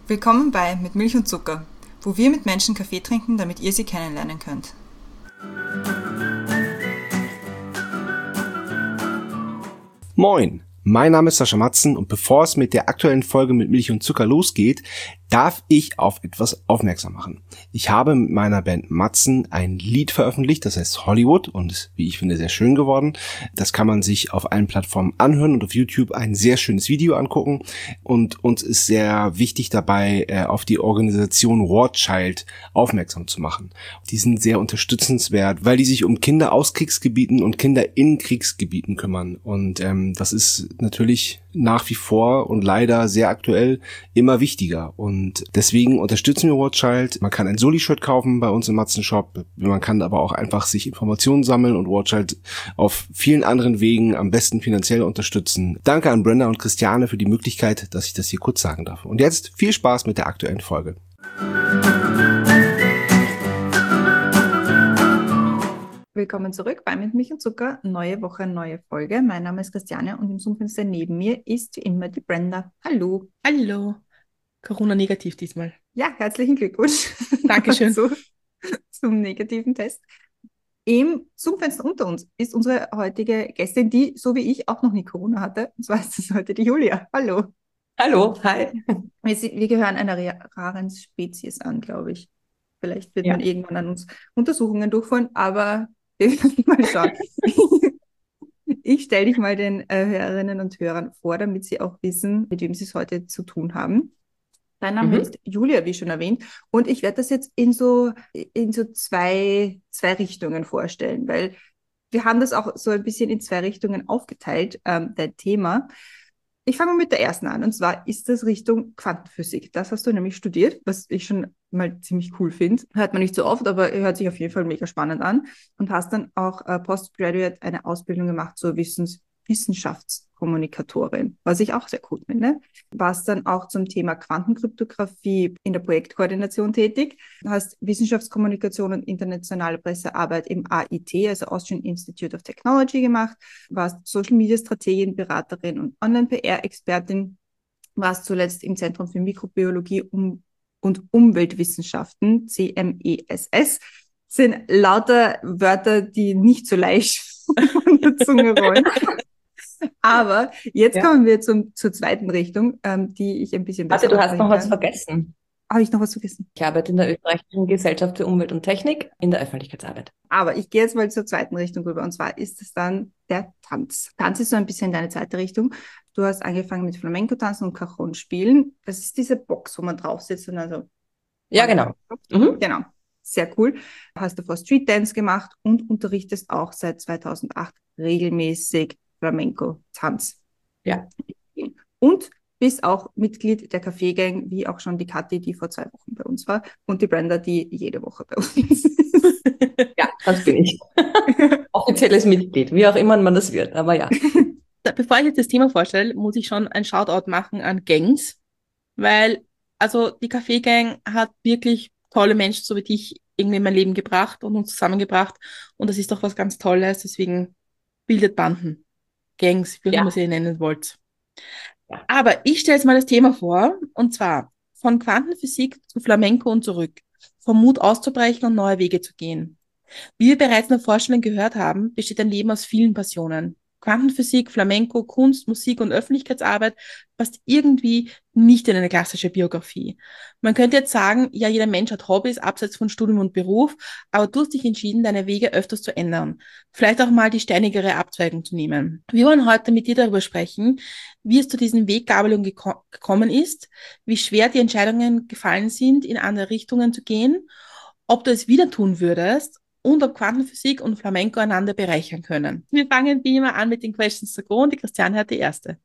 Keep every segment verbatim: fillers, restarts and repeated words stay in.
Willkommen bei Mit Milch und Zucker, wo wir mit Menschen Kaffee trinken, damit ihr sie kennenlernen könnt. Moin, mein Name ist Sascha Matzen und bevor es mit der aktuellen Folge mit Milch und Zucker losgeht, darf ich auf etwas aufmerksam machen. Ich habe mit meiner Band Matzen ein Lied veröffentlicht, das heißt Hollywood und ist, wie ich finde, sehr schön geworden. Das kann man sich auf allen Plattformen anhören und auf YouTube ein sehr schönes Video angucken. Und uns ist sehr wichtig dabei, auf die Organisation War Child aufmerksam zu machen. Die sind sehr unterstützenswert, weil die sich um Kinder aus Kriegsgebieten und Kinder in Kriegsgebieten kümmern. Und ähm, das ist natürlich nach wie vor und leider sehr aktuell immer wichtiger. Und deswegen unterstützen wir War Child. Man kann ein Soli-Shirt kaufen bei uns im Matzen-Shop. Man kann aber auch einfach sich Informationen sammeln und War Child auf vielen anderen Wegen am besten finanziell unterstützen. Danke an Brenda und Christiane für die Möglichkeit, dass ich das hier kurz sagen darf. Und jetzt viel Spaß mit der aktuellen Folge. Willkommen zurück bei Mit Milch und Zucker. Neue Woche, neue Folge. Mein Name ist Christiane und im Zoom-Fenster neben mir ist wie immer die Brenda. Hallo. Hallo. Corona-negativ diesmal. Ja, herzlichen Glückwunsch. Dankeschön. zu, zum negativen Test. Im Zoom-Fenster unter uns ist unsere heutige Gästin, die, so wie ich, auch noch nie Corona hatte. Und zwar ist das heute die Julia. Hallo. Hallo, hi. Wir, sind, wir gehören einer raren Spezies an, glaube ich. Vielleicht wird Ja. man irgendwann an uns Untersuchungen durchführen, aber wir werden mal schauen. Ich stelle dich mal den äh, Hörerinnen und Hörern vor, damit sie auch wissen, mit wem sie es heute zu tun haben. Dein Name Mhm. ist Julia, wie schon erwähnt, und ich werde das jetzt in so, in so zwei, zwei Richtungen vorstellen, weil wir haben das auch so ein bisschen in zwei Richtungen aufgeteilt, ähm, dein Thema. Ich fange mal mit der ersten an, und zwar ist das Richtung Quantenphysik. Das hast du nämlich studiert, was ich schon mal ziemlich cool finde. Hört man nicht so oft, aber hört sich auf jeden Fall mega spannend an. Und hast dann auch äh, Postgraduate eine Ausbildung gemacht zur Wissens Wissenschaftskommunikatorin, was ich auch sehr cool finde. Warst dann auch zum Thema Quantenkryptographie in der Projektkoordination tätig. Hast Wissenschaftskommunikation und internationale Pressearbeit im A I T, also Austrian Institute of Technology, gemacht. Warst Social-Media-Strategin, Beraterin und Online-P R-Expertin. Warst zuletzt im Zentrum für Mikrobiologie um und Umweltwissenschaften, C M E S S. Sind lauter Wörter, die nicht so leicht von der Zunge rollen. Aber jetzt Ja. kommen wir zum, zur zweiten Richtung, ähm, die ich ein bisschen besser Warte, du hast noch was kann. vergessen. Habe ich noch was vergessen? Ich arbeite in der Österreichischen Gesellschaft für Umwelt und Technik in der Öffentlichkeitsarbeit. Aber ich gehe jetzt mal zur zweiten Richtung rüber. Und zwar ist es dann der Tanz. Tanz ist so ein bisschen deine zweite Richtung. Du hast angefangen mit Flamenco-Tanzen und Cajon spielen. Das ist diese Box, wo man drauf sitzt und also... Ja, genau. Mhm. Genau. Sehr cool. Hast davor Street Dance gemacht und unterrichtest auch seit zweitausendacht regelmäßig Flamenco-Tanz. Ja. Und bist auch Mitglied der Kaffee-Gang, wie auch schon die Kathi, die vor zwei Wochen bei uns war, und die Brenda, die jede Woche bei uns ist. Ja, das bin ich. Offizielles Mitglied, wie auch immer man das wird, aber ja. Bevor ich jetzt das Thema vorstelle, muss ich schon ein Shoutout machen an Gangs, weil also die Kaffee-Gang hat wirklich tolle Menschen, so wie dich, irgendwie in mein Leben gebracht und uns zusammengebracht. Und das ist doch was ganz Tolles. Deswegen bildet Banden. Gangs, wie auch Ja. immer ihr nennen wollt. Ja. Aber ich stelle jetzt mal das Thema vor. Und zwar von Quantenphysik zu Flamenco und zurück. Vom Mut auszubrechen und neue Wege zu gehen. Wie wir bereits in der Vorstellung gehört haben, besteht ein Leben aus vielen Passionen. Quantenphysik, Flamenco, Kunst, Musik und Öffentlichkeitsarbeit passt irgendwie nicht in eine klassische Biografie. Man könnte jetzt sagen, ja, jeder Mensch hat Hobbys abseits von Studium und Beruf, aber du hast dich entschieden, deine Wege öfters zu ändern. Vielleicht auch mal die steinigere Abzweigung zu nehmen. Wir wollen heute mit dir darüber sprechen, wie es zu diesen Weggabelungen geko- gekommen ist, wie schwer die Entscheidungen gefallen sind, in andere Richtungen zu gehen, ob du es wieder tun würdest und ob Quantenphysik und Flamenco einander bereichern können. Wir fangen wie immer an mit den Questions to go und die Christiane hat die erste.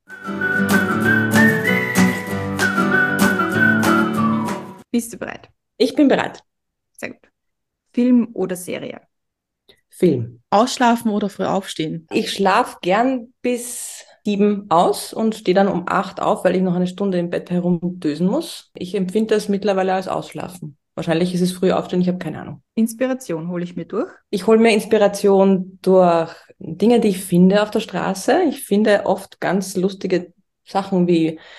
Bist du bereit? Ich bin bereit. Sehr gut. Film oder Serie? Film. Ausschlafen oder früh aufstehen? Ich schlafe gern bis sieben aus und stehe dann um acht auf, weil ich noch eine Stunde im Bett herumdösen muss. Ich empfinde das mittlerweile als Ausschlafen. Wahrscheinlich ist es früh aufstehen, ich habe keine Ahnung. Inspiration hole ich mir durch. Ich hole mir Inspiration durch Dinge, die ich finde auf der Straße. Ich finde oft ganz lustige Sachen wie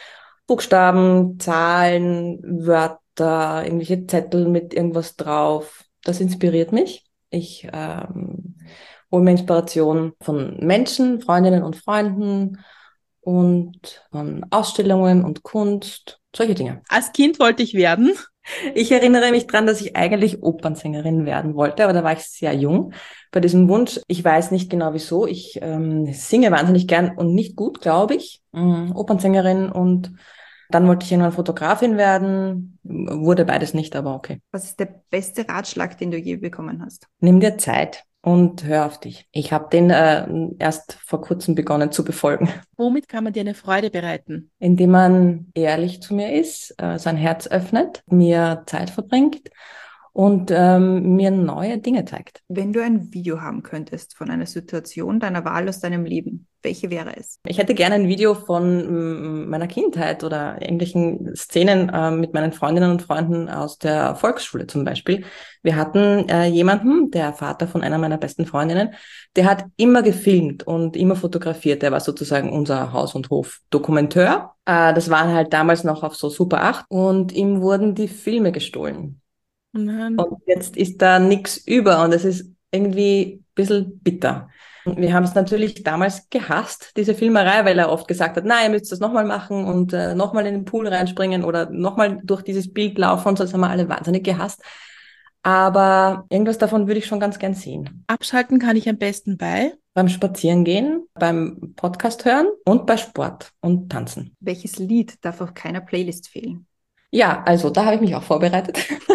Buchstaben, Zahlen, Wörter, irgendwelche Zettel mit irgendwas drauf. Das inspiriert mich. Ich ähm, hole mir Inspiration von Menschen, Freundinnen und Freunden und von Ausstellungen und Kunst, solche Dinge. Als Kind wollte ich werden. Ich erinnere mich dran, dass ich eigentlich Opernsängerin werden wollte, aber da war ich sehr jung bei diesem Wunsch. Ich weiß nicht genau wieso. Ich ähm, singe wahnsinnig gern und nicht gut, glaube ich. Ähm, Opernsängerin, und dann wollte ich irgendwann Fotografin werden. Wurde beides nicht, aber okay. Was ist der beste Ratschlag, den du je bekommen hast? Nimm dir Zeit und hör auf dich. Ich habe den äh, erst vor kurzem begonnen zu befolgen. Womit kann man dir eine Freude bereiten? Indem man ehrlich zu mir ist, äh, sein Herz öffnet, mir Zeit verbringt und ähm, mir neue Dinge zeigt. Wenn du ein Video haben könntest von einer Situation deiner Wahl aus deinem Leben, welche wäre es? Ich hätte gerne ein Video von ähm, meiner Kindheit oder irgendwelchen Szenen äh, mit meinen Freundinnen und Freunden aus der Volksschule zum Beispiel. Wir hatten äh, jemanden, der Vater von einer meiner besten Freundinnen, der hat immer gefilmt und immer fotografiert. Der war sozusagen unser Haus- und Hof-Dokumenteur. Äh, das war halt damals noch auf so Super acht, und ihm wurden die Filme gestohlen. Nein. Und jetzt ist da nichts über und es ist irgendwie ein bisschen bitter. Und wir haben es natürlich damals gehasst, diese Filmerei, weil er oft gesagt hat, nein, ihr müsst das nochmal machen und äh, nochmal in den Pool reinspringen oder nochmal durch dieses Bild laufen und so. Das haben wir alle wahnsinnig gehasst. Aber irgendwas davon würde ich schon ganz gern sehen. Abschalten kann ich am besten bei. Beim Spazierengehen, beim Podcast hören und bei Sport und Tanzen. Welches Lied darf auf keiner Playlist fehlen? Ja, also da habe ich mich auch vorbereitet.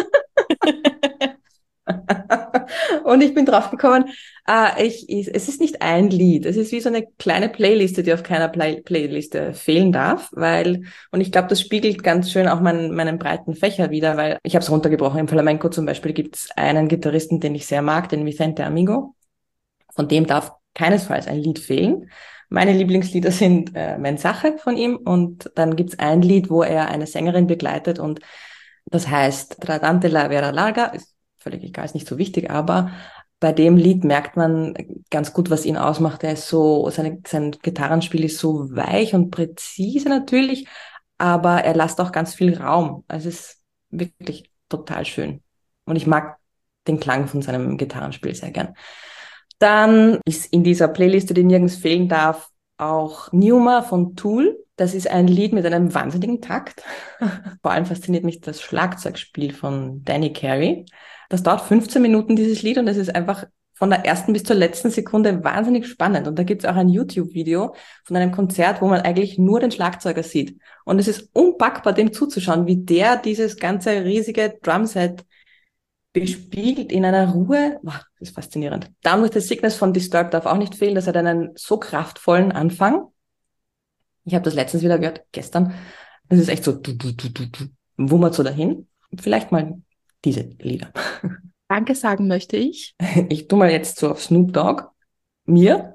Und ich bin draufgekommen, äh, ich, ich, es ist nicht ein Lied, es ist wie so eine kleine Playliste, die auf keiner Play Playliste fehlen darf, weil, und ich glaube, das spiegelt ganz schön auch meinen, meinen breiten Fächer wider, weil ich habe es runtergebrochen. Im Flamenco zum Beispiel gibt es einen Gitarristen, den ich sehr mag, den Vicente Amigo. Von dem darf keinesfalls ein Lied fehlen. Meine Lieblingslieder sind äh, Mensaje von ihm, und dann gibt's ein Lied, wo er eine Sängerin begleitet, und das heißt Tratante la Vera Larga, ist völlig egal, ist nicht so wichtig, aber bei dem Lied merkt man ganz gut, was ihn ausmacht. Er ist so, seine, sein Gitarrenspiel ist so weich und präzise natürlich, aber er lässt auch ganz viel Raum. Also es ist wirklich total schön. Und ich mag den Klang von seinem Gitarrenspiel sehr gern. Dann ist in dieser Playliste, die nirgends fehlen darf, auch Numa von Tool. Das ist ein Lied mit einem wahnsinnigen Takt. Vor allem fasziniert mich das Schlagzeugspiel von Danny Carey. Das dauert fünfzehn Minuten, dieses Lied, und es ist einfach von der ersten bis zur letzten Sekunde wahnsinnig spannend. Und da gibt es auch ein YouTube-Video von einem Konzert, wo man eigentlich nur den Schlagzeuger sieht. Und es ist unpackbar, dem zuzuschauen, wie der dieses ganze riesige Drumset bespielt in einer Ruhe. Wow, das ist faszinierend. Down with the Sickness von Disturbed darf auch nicht fehlen. Das hat einen so kraftvollen Anfang. Ich habe das letztens wieder gehört, gestern. Das ist echt so, du, du, du, du, du, wummert so dahin. Vielleicht mal diese Lieder. Danke sagen möchte ich. Ich tu mal jetzt so auf Snoop Dogg. Mir.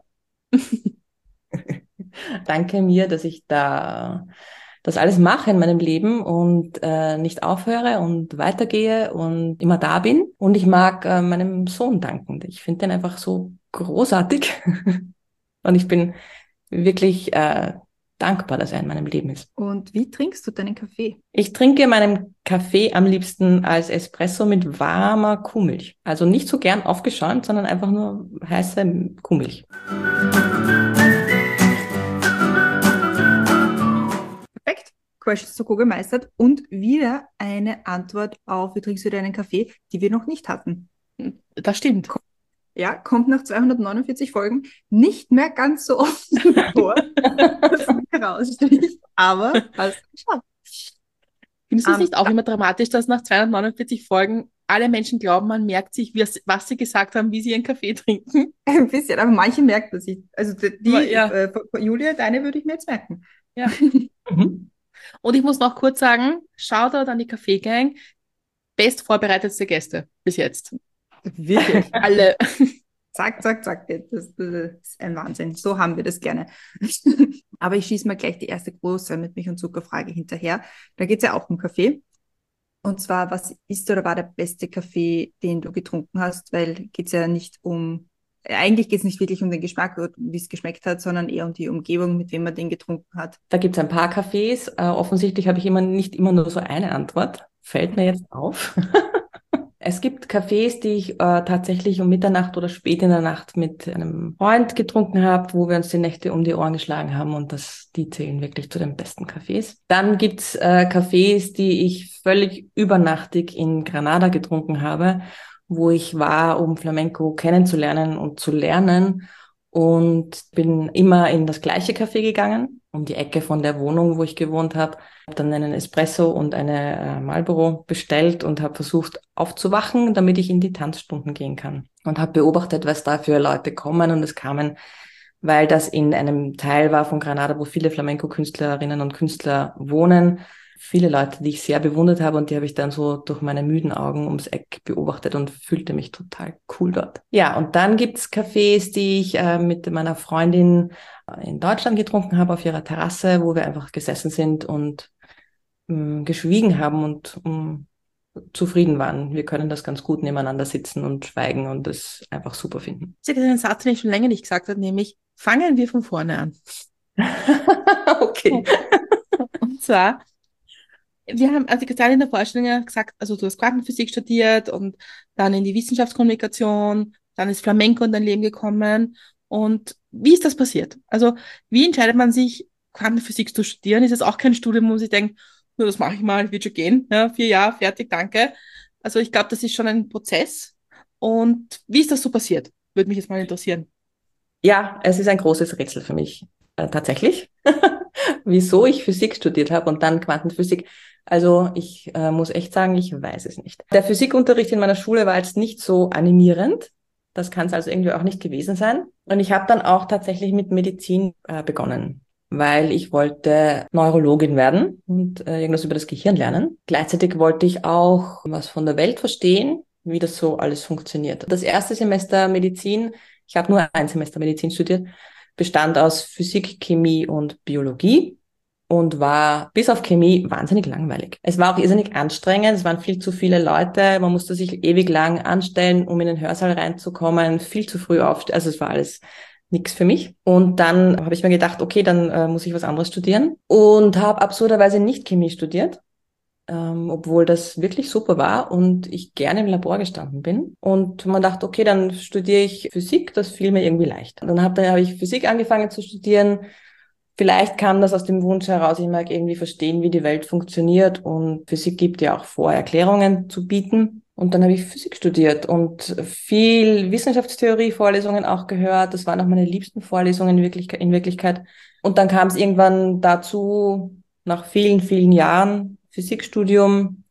Danke mir, dass ich da das alles mache in meinem Leben und äh, nicht aufhöre und weitergehe und immer da bin. Und ich mag äh, meinem Sohn danken. Ich finde den einfach so großartig. Und ich bin wirklich äh, dankbar, dass er in meinem Leben ist. Und wie trinkst du deinen Kaffee? Ich trinke meinen Kaffee am liebsten als Espresso mit warmer Kuhmilch. Also nicht so gern aufgeschäumt, sondern einfach nur heiße Kuhmilch. Perfekt. Questions to Go gemeistert. Und wieder eine Antwort auf, wie trinkst du deinen Kaffee, die wir noch nicht hatten. Das stimmt. Ja, kommt nach zweihundertneunundvierzig Folgen nicht mehr ganz so oft vor, dass man heraussticht, aber hast geschafft. Findest du es Um, nicht auch immer dramatisch, dass nach zweihundertneunundvierzig Folgen alle Menschen glauben, man merkt sich, was sie gesagt haben, wie sie ihren Kaffee trinken? Ein bisschen, aber manche merken das nicht. Also die, Aber ja. äh, Julia, deine würde ich mir jetzt merken. Ja. Und ich muss noch kurz sagen, Shoutout an die Kaffeegang, best vorbereitetste Gäste bis jetzt. Wirklich. Alle. Zack, zack, zack. Das, das ist ein Wahnsinn. So haben wir das gerne. Aber ich schieße mal gleich die erste große mit Milch- und Zuckerfrage hinterher. Da geht es ja auch um Kaffee. Und zwar, was ist oder war der beste Kaffee, den du getrunken hast? Weil geht es ja nicht um eigentlich geht es nicht wirklich um den Geschmack, wie es geschmeckt hat, sondern eher um die Umgebung, mit wem man den getrunken hat. Da gibt es ein paar Cafés. Äh, offensichtlich habe ich immer nicht immer nur so eine Antwort. Fällt mir jetzt auf. Es gibt Cafés, die ich äh, tatsächlich um Mitternacht oder spät in der Nacht mit einem Freund getrunken habe, wo wir uns die Nächte um die Ohren geschlagen haben, und das, die zählen wirklich zu den besten Cafés. Dann gibt's äh, Cafés, die ich völlig übernachtig in Granada getrunken habe, wo ich war, um Flamenco kennenzulernen und zu lernen, und bin immer in das gleiche Café gegangen, um die Ecke von der Wohnung, wo ich gewohnt habe. Habe dann einen Espresso und eine äh, Marlboro bestellt und habe versucht aufzuwachen, damit ich in die Tanzstunden gehen kann. Und habe beobachtet, was da für Leute kommen. Und es kamen, weil das in einem Teil war von Granada, wo viele Flamenco-Künstlerinnen und Künstler wohnen, viele Leute, die ich sehr bewundert habe, und die habe ich dann so durch meine müden Augen ums Eck beobachtet und fühlte mich total cool dort. Ja, und dann gibt's Cafés, die ich äh, mit meiner Freundin in Deutschland getrunken habe, auf ihrer Terrasse, wo wir einfach gesessen sind und mh, geschwiegen haben und mh, zufrieden waren. Wir können das ganz gut nebeneinander sitzen und schweigen und das einfach super finden. Das ist ein Satz, den ich schon länger nicht gesagt habe, nämlich fangen wir von vorne an. Okay. Und zwar, wir haben, also gerade in der Vorstellung ja gesagt, also du hast Quantenphysik studiert und dann in die Wissenschaftskommunikation, dann ist Flamenco in dein Leben gekommen. Und wie ist das passiert? Also wie entscheidet man sich, Quantenphysik zu studieren? Ist es auch kein Studium, wo man sich denkt, nur das mache ich mal, wird schon gehen, ja, vier Jahre, fertig, danke. Also ich glaube, das ist schon ein Prozess. Und wie ist das so passiert? Würde mich jetzt mal interessieren. Ja, es ist ein großes Rätsel für mich, äh, tatsächlich. Wieso ich Physik studiert habe und dann Quantenphysik. Also ich äh, muss echt sagen, ich weiß es nicht. Der Physikunterricht in meiner Schule war jetzt nicht so animierend. Das kann es also irgendwie auch nicht gewesen sein. Und ich habe dann auch tatsächlich mit Medizin äh, begonnen, weil ich wollte Neurologin werden und äh, irgendwas über das Gehirn lernen. Gleichzeitig wollte ich auch was von der Welt verstehen, wie das so alles funktioniert. Das erste Semester Medizin, ich habe nur ein Semester Medizin studiert, bestand aus Physik, Chemie und Biologie und war bis auf Chemie wahnsinnig langweilig. Es war auch irrsinnig anstrengend, es waren viel zu viele Leute, man musste sich ewig lang anstellen, um in den Hörsaal reinzukommen, viel zu früh aufstehen, also es war alles nichts für mich. Und dann habe ich mir gedacht, okay, dann äh, muss ich was anderes studieren und habe absurderweise nicht Chemie studiert. Ähm, obwohl das wirklich super war und ich gerne im Labor gestanden bin. Und man dachte, okay, dann studiere ich Physik, das fiel mir irgendwie leicht. Und dann habe hab ich Physik angefangen zu studieren. Vielleicht kam das aus dem Wunsch heraus, ich mag irgendwie verstehen, wie die Welt funktioniert, und Physik gibt ja auch vor, Erklärungen zu bieten. Und dann habe ich Physik studiert und viel Wissenschaftstheorie-Vorlesungen auch gehört. Das waren auch meine liebsten Vorlesungen in Wirklichkeit. In Wirklichkeit. Und dann kam es irgendwann dazu, nach vielen, vielen Jahren Physikstudium,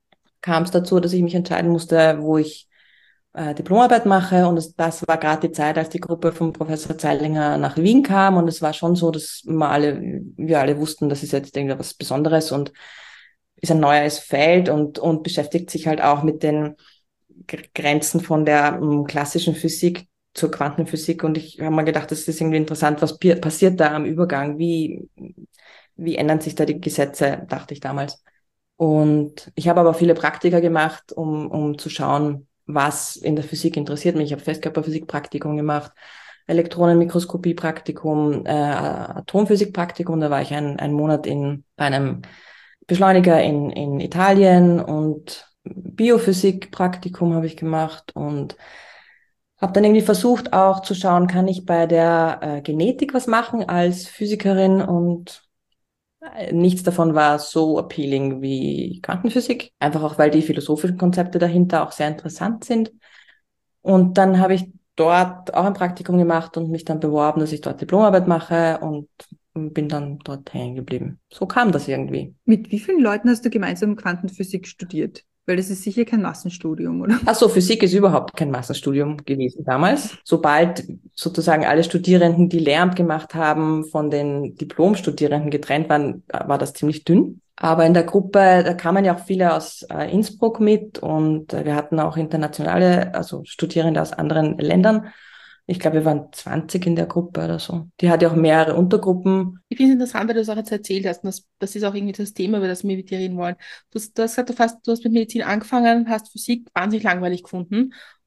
kam es dazu, dass ich mich entscheiden musste, wo ich äh, Diplomarbeit mache. Und das, das war gerade die Zeit, als die Gruppe von Professor Zeilinger nach Wien kam. Und es war schon so, dass wir alle, wir alle wussten, das ist jetzt irgendwie was Besonderes und ist ein neues Feld und, und beschäftigt sich halt auch mit den Grenzen von der um, klassischen Physik zur Quantenphysik. Und ich habe mir gedacht, das ist irgendwie interessant, was passiert da am Übergang? Wie, wie ändern sich da die Gesetze, dachte ich damals. Und ich habe aber viele Praktika gemacht, um, um zu schauen, was in der Physik interessiert mich. Ich habe Festkörperphysik-Praktikum gemacht, Elektronenmikroskopie-Praktikum, äh, Atomphysik-Praktikum. Da war ich ein, einen Monat in bei einem Beschleuniger in, in Italien, und Biophysik-Praktikum habe ich gemacht und habe dann irgendwie versucht auch zu schauen, kann ich bei der äh, Genetik was machen als Physikerin, und nichts davon war so appealing wie Quantenphysik, einfach auch, weil die philosophischen Konzepte dahinter auch sehr interessant sind. Und dann habe ich dort auch ein Praktikum gemacht und mich dann beworben, dass ich dort Diplomarbeit mache, und bin dann dort hängen geblieben. So kam das irgendwie. Mit wie vielen Leuten hast du gemeinsam Quantenphysik studiert? Weil das ist sicher kein Massenstudium, oder? Ach so, Physik ist überhaupt kein Massenstudium gewesen damals. Sobald sozusagen alle Studierenden, die Lehramt gemacht haben, von den Diplomstudierenden getrennt waren, war das ziemlich dünn. Aber in der Gruppe, da kamen ja auch viele aus äh, Innsbruck mit, und äh, wir hatten auch internationale, also Studierende aus anderen Ländern. Ich glaube, wir waren zwanzig in der Gruppe oder so. Die hat ja auch mehrere Untergruppen. Ich finde es interessant, weil du das auch jetzt erzählt hast. Und das, das ist auch irgendwie das Thema, über das wir mit dir reden wollen. Du, hast- du hast gesagt, du hast, du hast mit Medizin angefangen, hast Physik wahnsinnig langweilig gefunden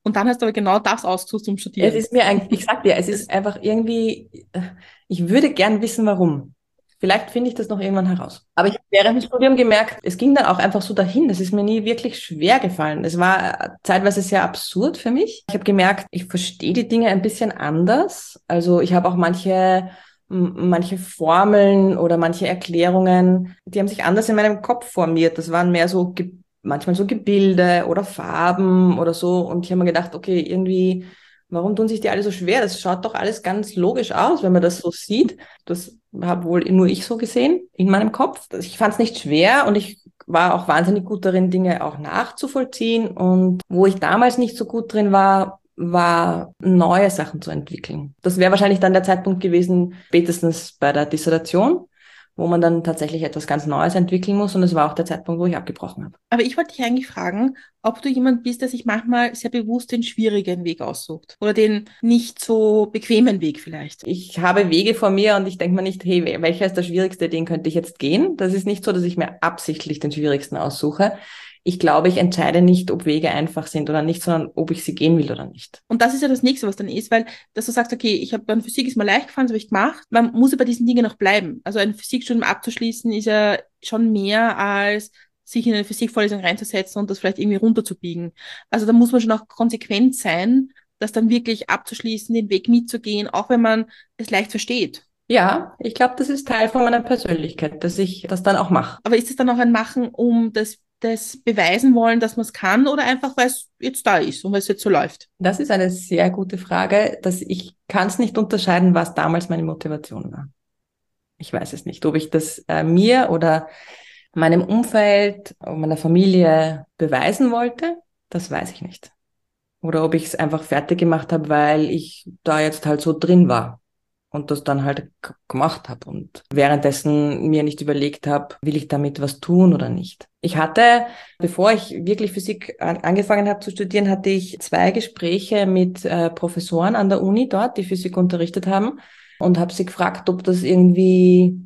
Und dann hast du aber genau das ausgesucht zum Studieren. Es ist mir eigentlich, ich sag dir, es ist einfach irgendwie, ich würde gern wissen, warum. Vielleicht finde ich das noch irgendwann heraus. Aber ich habe während dem Studium gemerkt, es ging dann auch einfach so dahin. Das ist mir nie wirklich schwer gefallen. Es war zeitweise sehr absurd für mich. Ich habe gemerkt, ich verstehe die Dinge ein bisschen anders. Also ich habe auch manche, manche Formeln oder manche Erklärungen, die haben sich anders in meinem Kopf formiert. Das waren mehr so, manchmal so Gebilde oder Farben oder so. Und ich habe mir gedacht, okay, irgendwie, warum tun sich die alle so schwer? Das schaut doch alles ganz logisch aus, wenn man das so sieht. Das habe wohl nur ich so gesehen in meinem Kopf. Ich fand es nicht schwer und ich war auch wahnsinnig gut darin, Dinge auch nachzuvollziehen. Und wo ich damals nicht so gut drin war, war neue Sachen zu entwickeln. Das wäre wahrscheinlich dann der Zeitpunkt gewesen, spätestens bei der Dissertation, wo man dann tatsächlich etwas ganz Neues entwickeln muss. Und es war auch der Zeitpunkt, wo ich abgebrochen habe. Aber ich wollte dich eigentlich fragen, ob du jemand bist, der sich manchmal sehr bewusst den schwierigen Weg aussucht oder den nicht so bequemen Weg vielleicht. Ich habe Wege vor mir und ich denke mir nicht, hey, welcher ist der schwierigste, den könnte ich jetzt gehen? Das ist nicht so, dass ich mir absichtlich den schwierigsten aussuche. Ich glaube, ich entscheide nicht, ob Wege einfach sind oder nicht, sondern ob ich sie gehen will oder nicht. Und das ist ja das Nächste, was dann ist, weil, dass du sagst, okay, ich habe dann Physik ist mir leicht gefallen, das habe ich gemacht. Man muss ja bei diesen Dingen noch bleiben. Also ein Physikstudium abzuschließen ist ja schon mehr als sich in eine Physikvorlesung reinzusetzen und das vielleicht irgendwie runterzubiegen. Also da muss man schon auch konsequent sein, das dann wirklich abzuschließen, den Weg mitzugehen, auch wenn man es leicht versteht. Ja, ich glaube, das ist Teil von meiner Persönlichkeit, dass ich das dann auch mache. Aber ist es dann auch ein Machen, um das das beweisen wollen, dass man es kann oder einfach, weil es jetzt da ist und weil es jetzt so läuft? Das ist eine sehr gute Frage, dass ich kann es nicht unterscheiden, was damals meine Motivation war. Ich weiß es nicht, ob ich das äh, mir oder meinem Umfeld, meiner Familie beweisen wollte, das weiß ich nicht. Oder ob ich es einfach fertig gemacht habe, weil ich da jetzt halt so drin war. Und das dann halt k- gemacht habe und währenddessen mir nicht überlegt habe, will ich damit was tun oder nicht. Ich hatte, bevor ich wirklich Physik an, angefangen habe zu studieren, hatte ich zwei Gespräche mit äh, Professoren an der Uni dort, die Physik unterrichtet haben und habe sie gefragt, ob das irgendwie,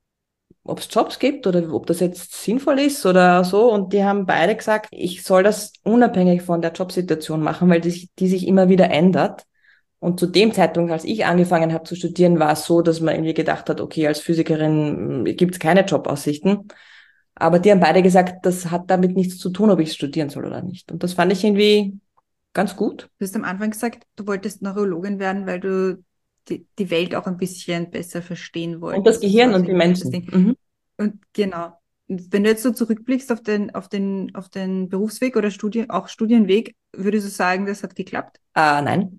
ob es Jobs gibt oder ob das jetzt sinnvoll ist oder so. Und die haben beide gesagt, ich soll das unabhängig von der Jobsituation machen, weil die, die sich immer wieder ändert. Und zu dem Zeitpunkt, als ich angefangen habe zu studieren, war es so, dass man irgendwie gedacht hat, okay, als Physikerin gibt es keine Jobaussichten. Aber die haben beide gesagt, das hat damit nichts zu tun, ob ich studieren soll oder nicht. Und das fand ich irgendwie ganz gut. Du hast am Anfang gesagt, du wolltest Neurologin werden, weil du die, die Welt auch ein bisschen besser verstehen wolltest. Und das Gehirn Das war und die so Menschen. das Ding. Mhm. Und genau. Und wenn du jetzt so zurückblickst auf den, auf den, auf den Berufsweg oder Studien, auch Studienweg, würdest du sagen, das hat geklappt? Ah, nein.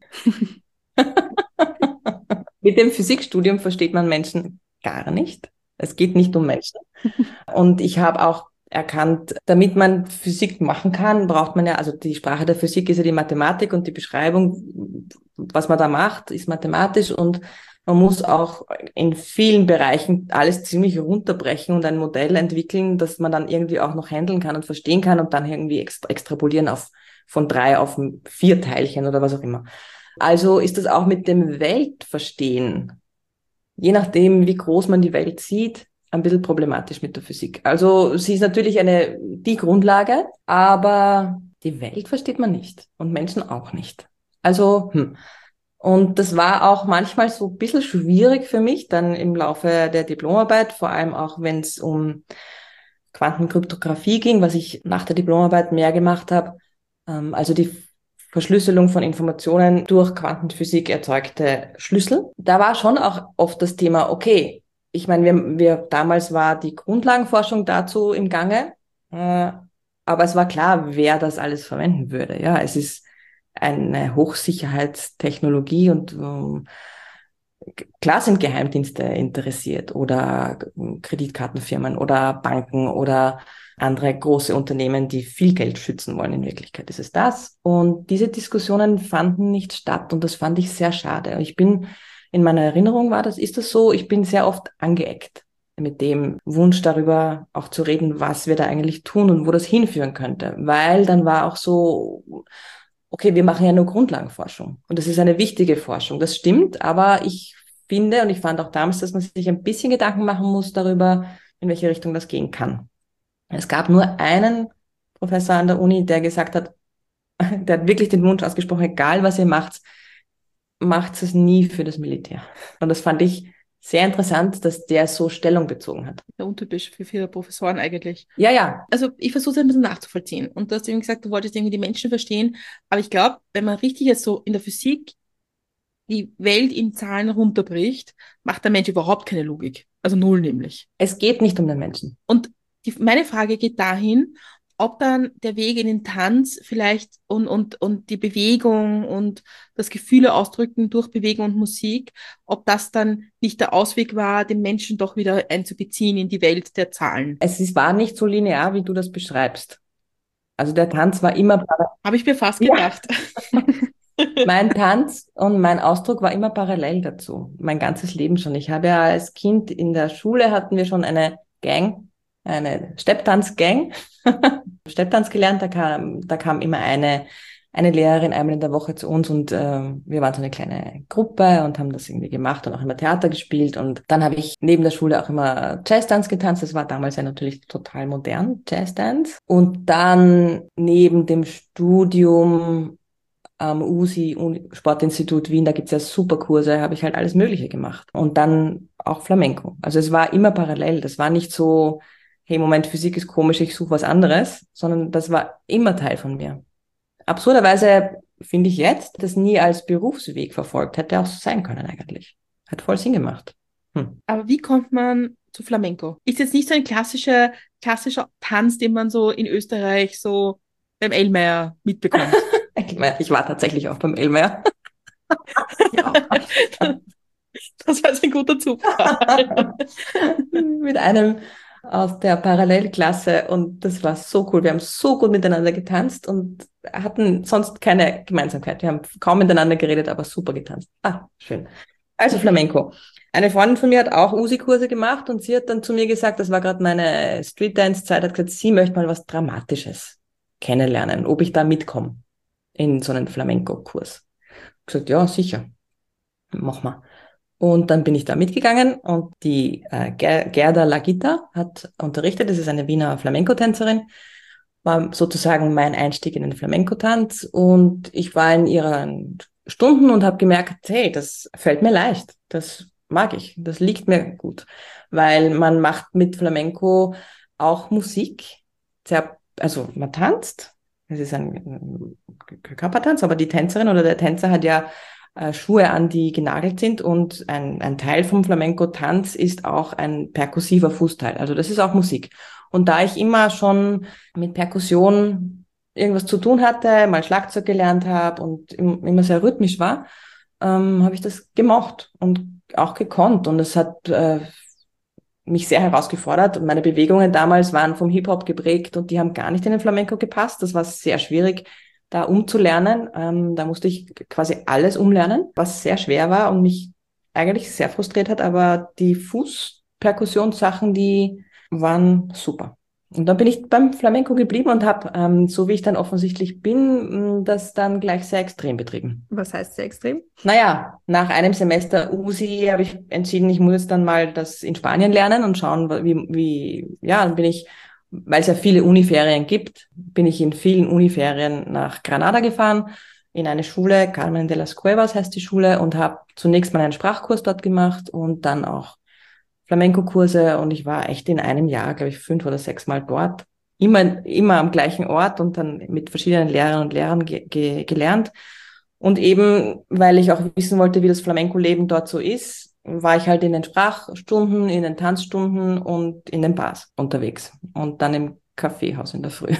Mit dem Physikstudium versteht man Menschen gar nicht. Es geht nicht um Menschen. Und ich habe auch erkannt, damit man Physik machen kann, braucht man ja, also die Sprache der Physik ist ja die Mathematik und die Beschreibung, was man da macht, ist mathematisch und man muss auch in vielen Bereichen alles ziemlich runterbrechen und ein Modell entwickeln, das man dann irgendwie auch noch handeln kann und verstehen kann und dann irgendwie extra, extrapolieren auf von drei auf vier Teilchen oder was auch immer. Also ist das auch mit dem Weltverstehen, je nachdem, wie groß man die Welt sieht, ein bisschen problematisch mit der Physik. Also sie ist natürlich eine, die Grundlage, aber die Welt versteht man nicht und Menschen auch nicht. Also, hm. Und das war auch manchmal so ein bisschen schwierig für mich dann im Laufe der Diplomarbeit, vor allem auch wenn es um Quantenkryptographie ging, was ich nach der Diplomarbeit mehr gemacht habe. Also die Verschlüsselung von Informationen durch Quantenphysik erzeugte Schlüssel. Da war schon auch oft das Thema, okay, ich meine, wir, wir damals war die Grundlagenforschung dazu im Gange, äh, aber es war klar, wer das alles verwenden würde. Ja, es ist eine Hochsicherheitstechnologie und ähm, klar sind Geheimdienste interessiert oder Kreditkartenfirmen oder Banken oder andere große Unternehmen, die viel Geld schützen wollen. In Wirklichkeit ist es das. Und diese Diskussionen fanden nicht statt und das fand ich sehr schade. Ich bin, in meiner Erinnerung war das, ist das so, ich bin sehr oft angeeckt mit dem Wunsch darüber auch zu reden, was wir da eigentlich tun und wo das hinführen könnte. Weil dann war auch so, okay, wir machen ja nur Grundlagenforschung und das ist eine wichtige Forschung. Das stimmt, aber ich finde und ich fand auch damals, dass man sich ein bisschen Gedanken machen muss darüber, in welche Richtung das gehen kann. Es gab nur einen Professor an der Uni, der gesagt hat, der hat wirklich den Wunsch ausgesprochen, egal was ihr macht, macht es nie für das Militär. Und das fand ich sehr interessant, dass der so Stellung bezogen hat. Ja, untypisch für viele Professoren eigentlich. Ja, ja. Also ich versuche es ein bisschen nachzuvollziehen. Und du hast eben gesagt, du wolltest irgendwie die Menschen verstehen. Aber ich glaube, wenn man richtig jetzt so in der Physik die Welt in Zahlen runterbricht, macht der Mensch überhaupt keine Logik. Also null nämlich. Es geht nicht um den Menschen. Und die, meine Frage geht dahin, ob dann der Weg in den Tanz vielleicht und, und, und die Bewegung und das Gefühle ausdrücken durch Bewegung und Musik, ob das dann nicht der Ausweg war, den Menschen doch wieder einzubeziehen in die Welt der Zahlen. Es ist, war nicht so linear, wie du das beschreibst. Also der Tanz war immer... Habe ich mir fast gedacht. Ja. Mein Tanz und mein Ausdruck war immer parallel dazu. Mein ganzes Leben schon. Ich habe ja als Kind in der Schule hatten wir schon eine Gang, eine Stepptanz-Gang. Stepptanz gelernt, da kam, da kam immer eine, eine Lehrerin einmal in der Woche zu uns und äh, wir waren so eine kleine Gruppe und haben das irgendwie gemacht und auch immer Theater gespielt. Und dann habe ich neben der Schule auch immer Jazzdance getanzt. Das war damals ja natürlich total modern, Jazzdance. Und dann neben dem Studium am U S I, Sportinstitut Wien, da gibt's ja super Kurse, habe ich halt alles Mögliche gemacht. Und dann auch Flamenco. Also es war immer parallel. Das war nicht so, hey, Moment, Physik ist komisch, ich suche was anderes, sondern das war immer Teil von mir. Absurderweise finde ich jetzt, das nie als Berufsweg verfolgt. Hätte auch so sein können eigentlich. Hat voll Sinn gemacht. Hm. Aber wie kommt man zu Flamenco? Ist jetzt nicht so ein klassischer, klassischer Tanz, den man so in Österreich so beim Elmeier mitbekommt. Ich war tatsächlich auch beim Elmeier. Ja. Das war jetzt ein guter Zufall. Mit einem aus der Parallelklasse und das war so cool. Wir haben so gut miteinander getanzt und hatten sonst keine Gemeinsamkeit. Wir haben kaum miteinander geredet, aber super getanzt. Ah, schön. Also Flamenco. Eine Freundin von mir hat auch U S I-Kurse gemacht und sie hat dann zu mir gesagt, das war gerade meine Street-Dance-Zeit, hat gesagt, sie möchte mal was Dramatisches kennenlernen, ob ich da mitkomme in so einen Flamenco-Kurs. Ich habe gesagt, ja, sicher, mach mal. Und dann bin ich da mitgegangen und die äh, Ger- Gerda Lagita hat unterrichtet, das ist eine Wiener Flamenco-Tänzerin, war sozusagen mein Einstieg in den Flamenco-Tanz und ich war in ihren Stunden und habe gemerkt, hey, das fällt mir leicht, das mag ich, das liegt mir gut, weil man macht mit Flamenco auch Musik, sehr, also man tanzt, es ist ein Körpertanz, aber die Tänzerin oder der Tänzer hat ja äh, Schuhe an, die genagelt sind und ein, ein Teil vom Flamenco-Tanz ist auch ein perkussiver Fußteil. Also das ist auch Musik. Und da ich immer schon mit Perkussion irgendwas zu tun hatte, mal Schlagzeug gelernt habe und im, immer sehr rhythmisch war, ähm, habe ich das gemocht und auch gekonnt. Und es hat äh, mich sehr herausgefordert und meine Bewegungen damals waren vom Hip-Hop geprägt und die haben gar nicht in den Flamenco gepasst. Das war sehr schwierig, da umzulernen. Ähm, da musste ich quasi alles umlernen, was sehr schwer war und mich eigentlich sehr frustriert hat, aber die Fußperkussionssachen, die waren super. Und dann bin ich beim Flamenco geblieben und habe, ähm, so wie ich dann offensichtlich bin, das dann gleich sehr extrem betrieben. Was heißt sehr extrem? Naja, nach einem Semester U S I habe ich entschieden, ich muss jetzt dann mal das in Spanien lernen und schauen, wie, wie ja, dann bin ich, weil es ja viele Uniferien gibt, bin ich in vielen Uniferien nach Granada gefahren, in eine Schule, Carmen de las Cuevas heißt die Schule, und habe zunächst mal einen Sprachkurs dort gemacht und dann auch Flamenco-Kurse und ich war echt in einem Jahr, glaube ich, fünf oder sechs Mal dort. Immer, immer am gleichen Ort und dann mit verschiedenen Lehrern und Lehrern ge- ge- gelernt. Und eben, weil ich auch wissen wollte, wie das Flamenco-Leben dort so ist, war ich halt in den Sprachstunden, in den Tanzstunden und in den Bars unterwegs. Und dann im Kaffeehaus in der Früh.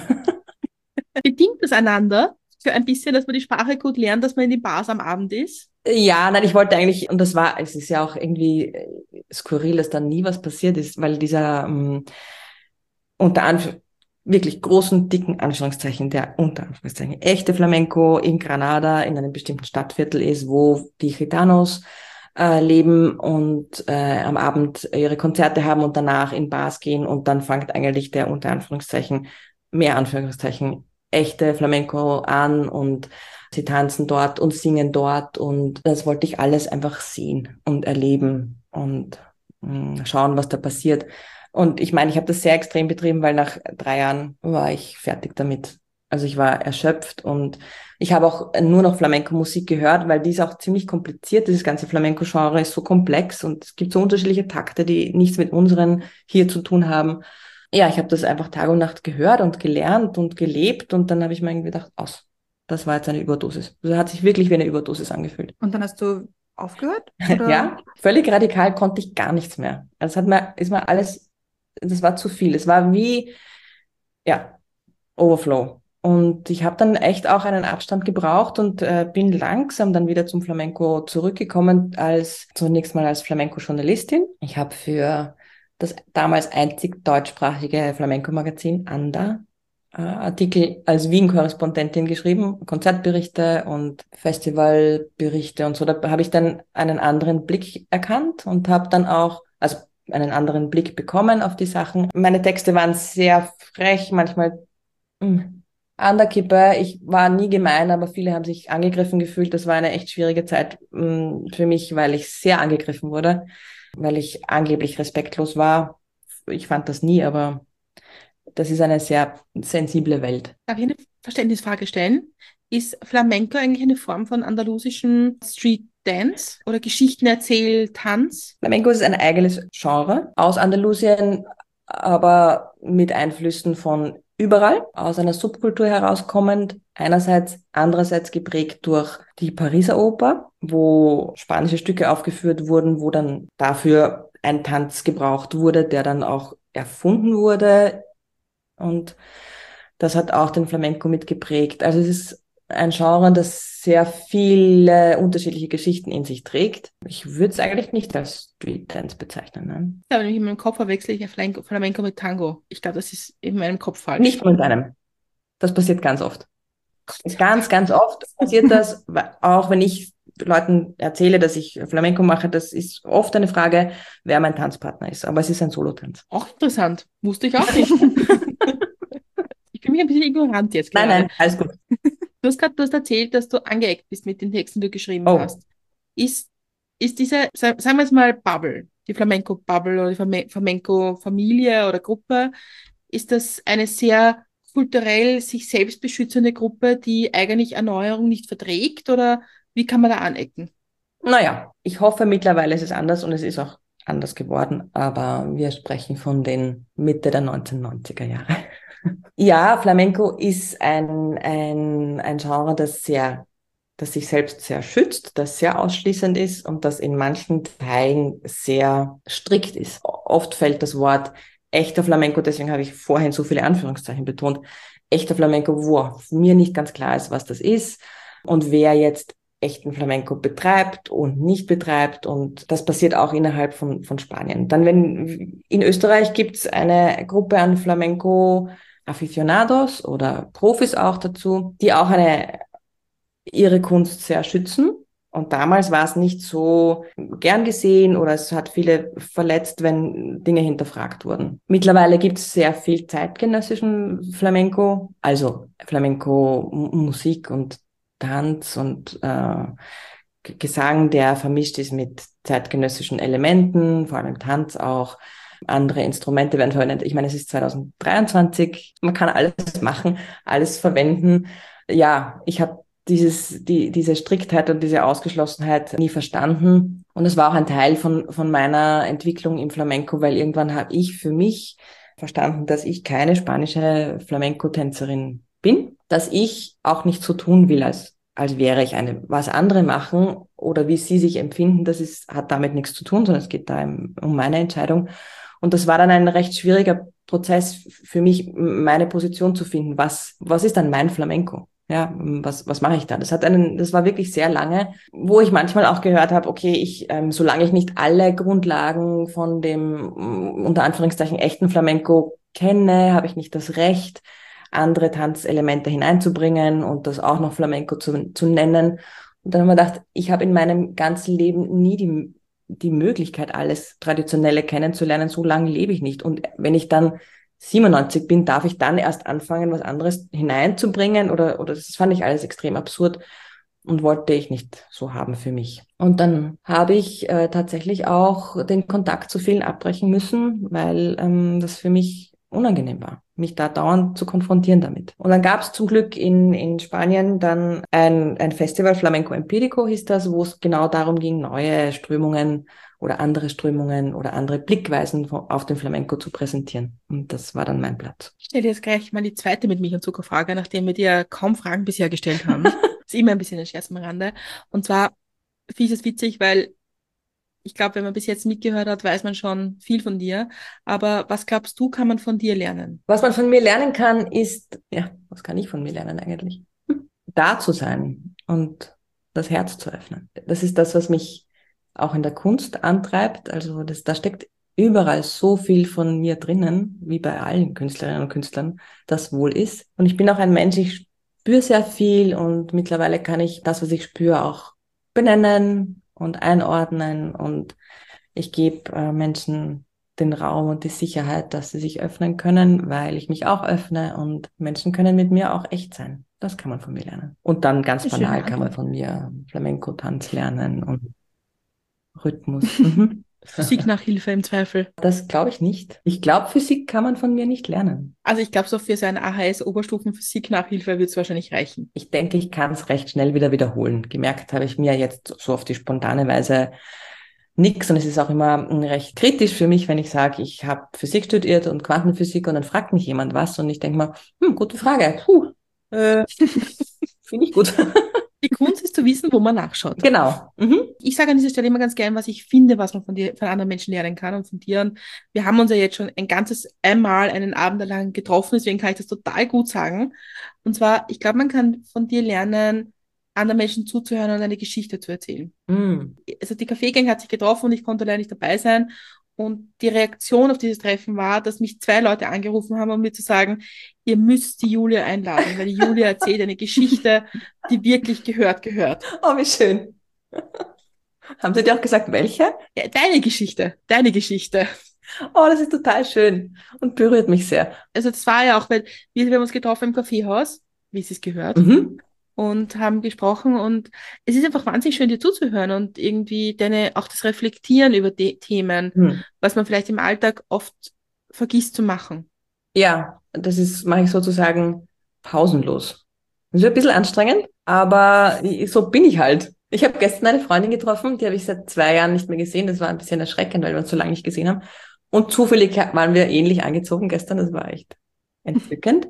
Bedingt das einander für ein bisschen, dass man die Sprache gut lernt, dass man in den Bars am Abend ist? Ja, nein, ich wollte eigentlich, und das war, es ist ja auch irgendwie skurril, dass da nie was passiert ist, weil dieser ähm, unter Anführungszeichen wirklich großen, dicken Anführungszeichen, der unter Anführungszeichen echte Flamenco in Granada in einem bestimmten Stadtviertel ist, wo die Gitanos äh, leben und äh, am Abend ihre Konzerte haben und danach in Bars gehen und dann fängt eigentlich der unter Anführungszeichen, mehr Anführungszeichen, echte Flamenco an und sie tanzen dort und singen dort und das wollte ich alles einfach sehen und erleben und mh, schauen, was da passiert. Und ich meine, ich habe das sehr extrem betrieben, weil nach drei Jahren war ich fertig damit. Also ich war erschöpft und ich habe auch nur noch Flamenco-Musik gehört, weil die ist auch ziemlich kompliziert. Dieses ganze Flamenco-Genre ist so komplex und es gibt so unterschiedliche Takte, die nichts mit unseren hier zu tun haben. Ja, ich habe das einfach Tag und Nacht gehört und gelernt und gelebt und dann habe ich mir irgendwie gedacht, aus, das war jetzt eine Überdosis. Also hat sich wirklich wie eine Überdosis angefühlt. Und dann hast du aufgehört? Oder? Ja, völlig radikal konnte ich gar nichts mehr. Also es hat mir, ist mir alles, das war zu viel. Es war wie, ja, Overflow. Und ich habe dann echt auch einen Abstand gebraucht und äh, bin langsam dann wieder zum Flamenco zurückgekommen, als zunächst mal als Flamenco-Journalistin. Ich habe für das damals einzig deutschsprachige Flamenco-Magazin Anda äh, Artikel als Wien-Korrespondentin geschrieben, Konzertberichte und Festivalberichte und so. Da habe ich dann einen anderen Blick erkannt und habe dann auch, also einen anderen Blick bekommen auf die Sachen. Meine Texte waren sehr frech, manchmal mh, an der Kippe. Ich war nie gemein, aber viele haben sich angegriffen gefühlt. Das war eine echt schwierige Zeit mh, für mich, weil ich sehr angegriffen wurde, weil ich angeblich respektlos war. Ich fand das nie, aber das ist eine sehr sensible Welt. Darf ich eine Verständnisfrage stellen? Ist Flamenco eigentlich eine Form von andalusischen Street Dance oder Geschichtenerzähl-Tanz? Flamenco ist ein eigenes Genre aus Andalusien, aber mit Einflüssen von überall, aus einer Subkultur herauskommend, einerseits, andererseits geprägt durch die Pariser Oper, wo spanische Stücke aufgeführt wurden, wo dann dafür ein Tanz gebraucht wurde, der dann auch erfunden wurde. Und das hat auch den Flamenco mitgeprägt. Also es ist ein Genre, das sehr viele unterschiedliche Geschichten in sich trägt. Ich würde es eigentlich nicht als Street Dance bezeichnen. Ne? Ja, wenn ich in meinem Kopf verwechsel ich ja Flamenco, Flamenco mit Tango. Ich glaube, das ist in meinem Kopf falsch. Nicht mit einem. Das passiert ganz oft. Ganz, ganz oft passiert das, auch wenn ich Leuten erzähle, dass ich Flamenco mache, das ist oft eine Frage, wer mein Tanzpartner ist. Aber es ist ein Solotanz. Auch interessant. Wusste ich auch nicht. Ich fühle mich ein bisschen ignorant jetzt Nein, gerade. nein, alles gut. Du hast gerade, du hast erzählt, dass du angeeckt bist mit den Texten, die du geschrieben Oh. hast. Ist, ist diese, sa- sagen wir jetzt mal Bubble, die Flamenco-Bubble oder die Flame- Flamenco-Familie oder Gruppe, ist das eine sehr kulturell sich selbst beschützende Gruppe, die eigentlich Erneuerung nicht verträgt? Oder wie kann man da anecken? Naja, ich hoffe, mittlerweile ist es anders und es ist auch anders geworden, aber wir sprechen von den Mitte der neunzehnhundertneunziger Jahre. Ja, Flamenco ist ein, ein, ein Genre, das sehr, das sich selbst sehr schützt, das sehr ausschließend ist und das in manchen Teilen sehr strikt ist. Oft fällt das Wort echter Flamenco, deswegen habe ich vorhin so viele Anführungszeichen betont, echter Flamenco, wo mir nicht ganz klar ist, was das ist und wer jetzt echten Flamenco betreibt und nicht betreibt und das passiert auch innerhalb von, von Spanien. Dann, wenn in Österreich gibt es eine Gruppe an Flamenco Aficionados oder Profis auch dazu, die auch eine, ihre Kunst sehr schützen. Und damals war es nicht so gern gesehen oder es hat viele verletzt, wenn Dinge hinterfragt wurden. Mittlerweile gibt es sehr viel zeitgenössischen Flamenco, also Flamenco-Musik und Tanz und äh, Gesang, der vermischt ist mit zeitgenössischen Elementen, vor allem Tanz auch. Andere Instrumente werden verwendet. Ich meine, es ist zwanzig dreiundzwanzig, man kann alles machen, alles verwenden. Ja, ich habe dieses, die, diese Striktheit und diese Ausgeschlossenheit nie verstanden. Und es war auch ein Teil von, von meiner Entwicklung im Flamenco, weil irgendwann habe ich für mich verstanden, dass ich keine spanische Flamenco-Tänzerin bin, dass ich auch nicht so tun will, als, als wäre ich eine. Was andere machen oder wie sie sich empfinden, das ist, hat damit nichts zu tun, sondern es geht da um meine Entscheidung. Und das war dann ein recht schwieriger Prozess für mich, meine Position zu finden. Was, was ist dann mein Flamenco? Ja, was, was mache ich da? Das hat einen, das war wirklich sehr lange, wo ich manchmal auch gehört habe, okay, ich, ähm, solange ich nicht alle Grundlagen von dem, unter Anführungszeichen, echten Flamenco kenne, habe ich nicht das Recht, andere Tanzelemente hineinzubringen und das auch noch Flamenco zu, zu nennen. Und dann haben wir gedacht, ich habe in meinem ganzen Leben nie die, die Möglichkeit, alles Traditionelle kennenzulernen. So lange lebe ich nicht. Und wenn ich dann siebenundneunzig bin, darf ich dann erst anfangen, was anderes hineinzubringen? Oder, oder das fand ich alles extrem absurd und wollte ich nicht so haben für mich. Und dann habe ich äh, tatsächlich auch den Kontakt zu vielen abbrechen müssen, weil ähm, das für mich unangenehm war, mich da dauernd zu konfrontieren damit. Und dann gab es zum Glück in, in Spanien dann ein, ein Festival, Flamenco Empírico hieß das, wo es genau darum ging, neue Strömungen oder andere Strömungen oder andere Blickweisen auf den Flamenco zu präsentieren. Und das war dann mein Platz. Ich stelle jetzt gleich mal die zweite mit Milch und Zucker Frage, nachdem wir dir kaum Fragen bisher gestellt haben. Ist immer ein bisschen ein Scherz am Rande. Und zwar finde ich es witzig, weil ich glaube, wenn man bis jetzt mitgehört hat, weiß man schon viel von dir. Aber was glaubst du, kann man von dir lernen? Was man von mir lernen kann, ist, ja, was kann ich von mir lernen eigentlich? Da zu sein und das Herz zu öffnen. Das ist das, was mich auch in der Kunst antreibt. Also das, da steckt überall so viel von mir drinnen, wie bei allen Künstlerinnen und Künstlern das wohl ist. Und ich bin auch ein Mensch, ich spüre sehr viel und mittlerweile kann ich das, was ich spüre, auch benennen und einordnen. Und ich gebe äh, Menschen den Raum und die Sicherheit, dass sie sich öffnen können, weil ich mich auch öffne und Menschen können mit mir auch echt sein. Das kann man von mir lernen. Und dann ganz banal kann man von mir Flamenco-Tanz lernen und Rhythmus. Mhm. Physiknachhilfe im Zweifel. Das glaube ich nicht. Ich glaube, Physik kann man von mir nicht lernen. Also ich glaube, so für so eine A H S-Oberstufen-Physik-Nachhilfe wird es wahrscheinlich reichen. Ich denke, ich kann es recht schnell wieder wiederholen. Gemerkt habe ich mir jetzt so auf die spontane Weise nix. Und es ist auch immer recht kritisch für mich, wenn ich sage, ich habe Physik studiert und Quantenphysik und dann fragt mich jemand was und ich denke mal, hm, gute Frage. Puh, äh, finde ich gut. Die Kunst ist zu wissen, wo man nachschaut. Genau. Mhm. Ich sage an dieser Stelle immer ganz gern, was ich finde, was man von dir, von anderen Menschen lernen kann und von dir. Und wir haben uns ja jetzt schon ein ganzes einmal einen Abend lang getroffen, deswegen kann ich das total gut sagen. Und zwar, ich glaube, man kann von dir lernen, anderen Menschen zuzuhören und eine Geschichte zu erzählen. Mhm. Also die Kaffeegang hat sich getroffen und ich konnte leider nicht dabei sein. Und die Reaktion auf dieses Treffen war, dass mich zwei Leute angerufen haben, um mir zu sagen, ihr müsst die Julia einladen, weil die Julia erzählt eine Geschichte, die wirklich gehört, gehört. Oh, wie schön. Haben Sie dir auch gesagt, welche? Ja, deine Geschichte, deine Geschichte. Oh, das ist total schön und berührt mich sehr. Also das war ja auch, weil wir, wir haben uns getroffen im Kaffeehaus, wie es sich gehört. Mhm. Und haben gesprochen und es ist einfach wahnsinnig schön, dir zuzuhören und irgendwie deine, auch das Reflektieren über die Themen, Hm. was man vielleicht im Alltag oft vergisst zu machen. Ja, das ist, mache ich sozusagen pausenlos. Das ist ein bisschen anstrengend, aber so bin ich halt. Ich habe gestern eine Freundin getroffen, die habe ich seit zwei Jahren nicht mehr gesehen. Das war ein bisschen erschreckend, weil wir uns so lange nicht gesehen haben. Und zufällig waren wir ähnlich angezogen gestern. Das war echt entzückend.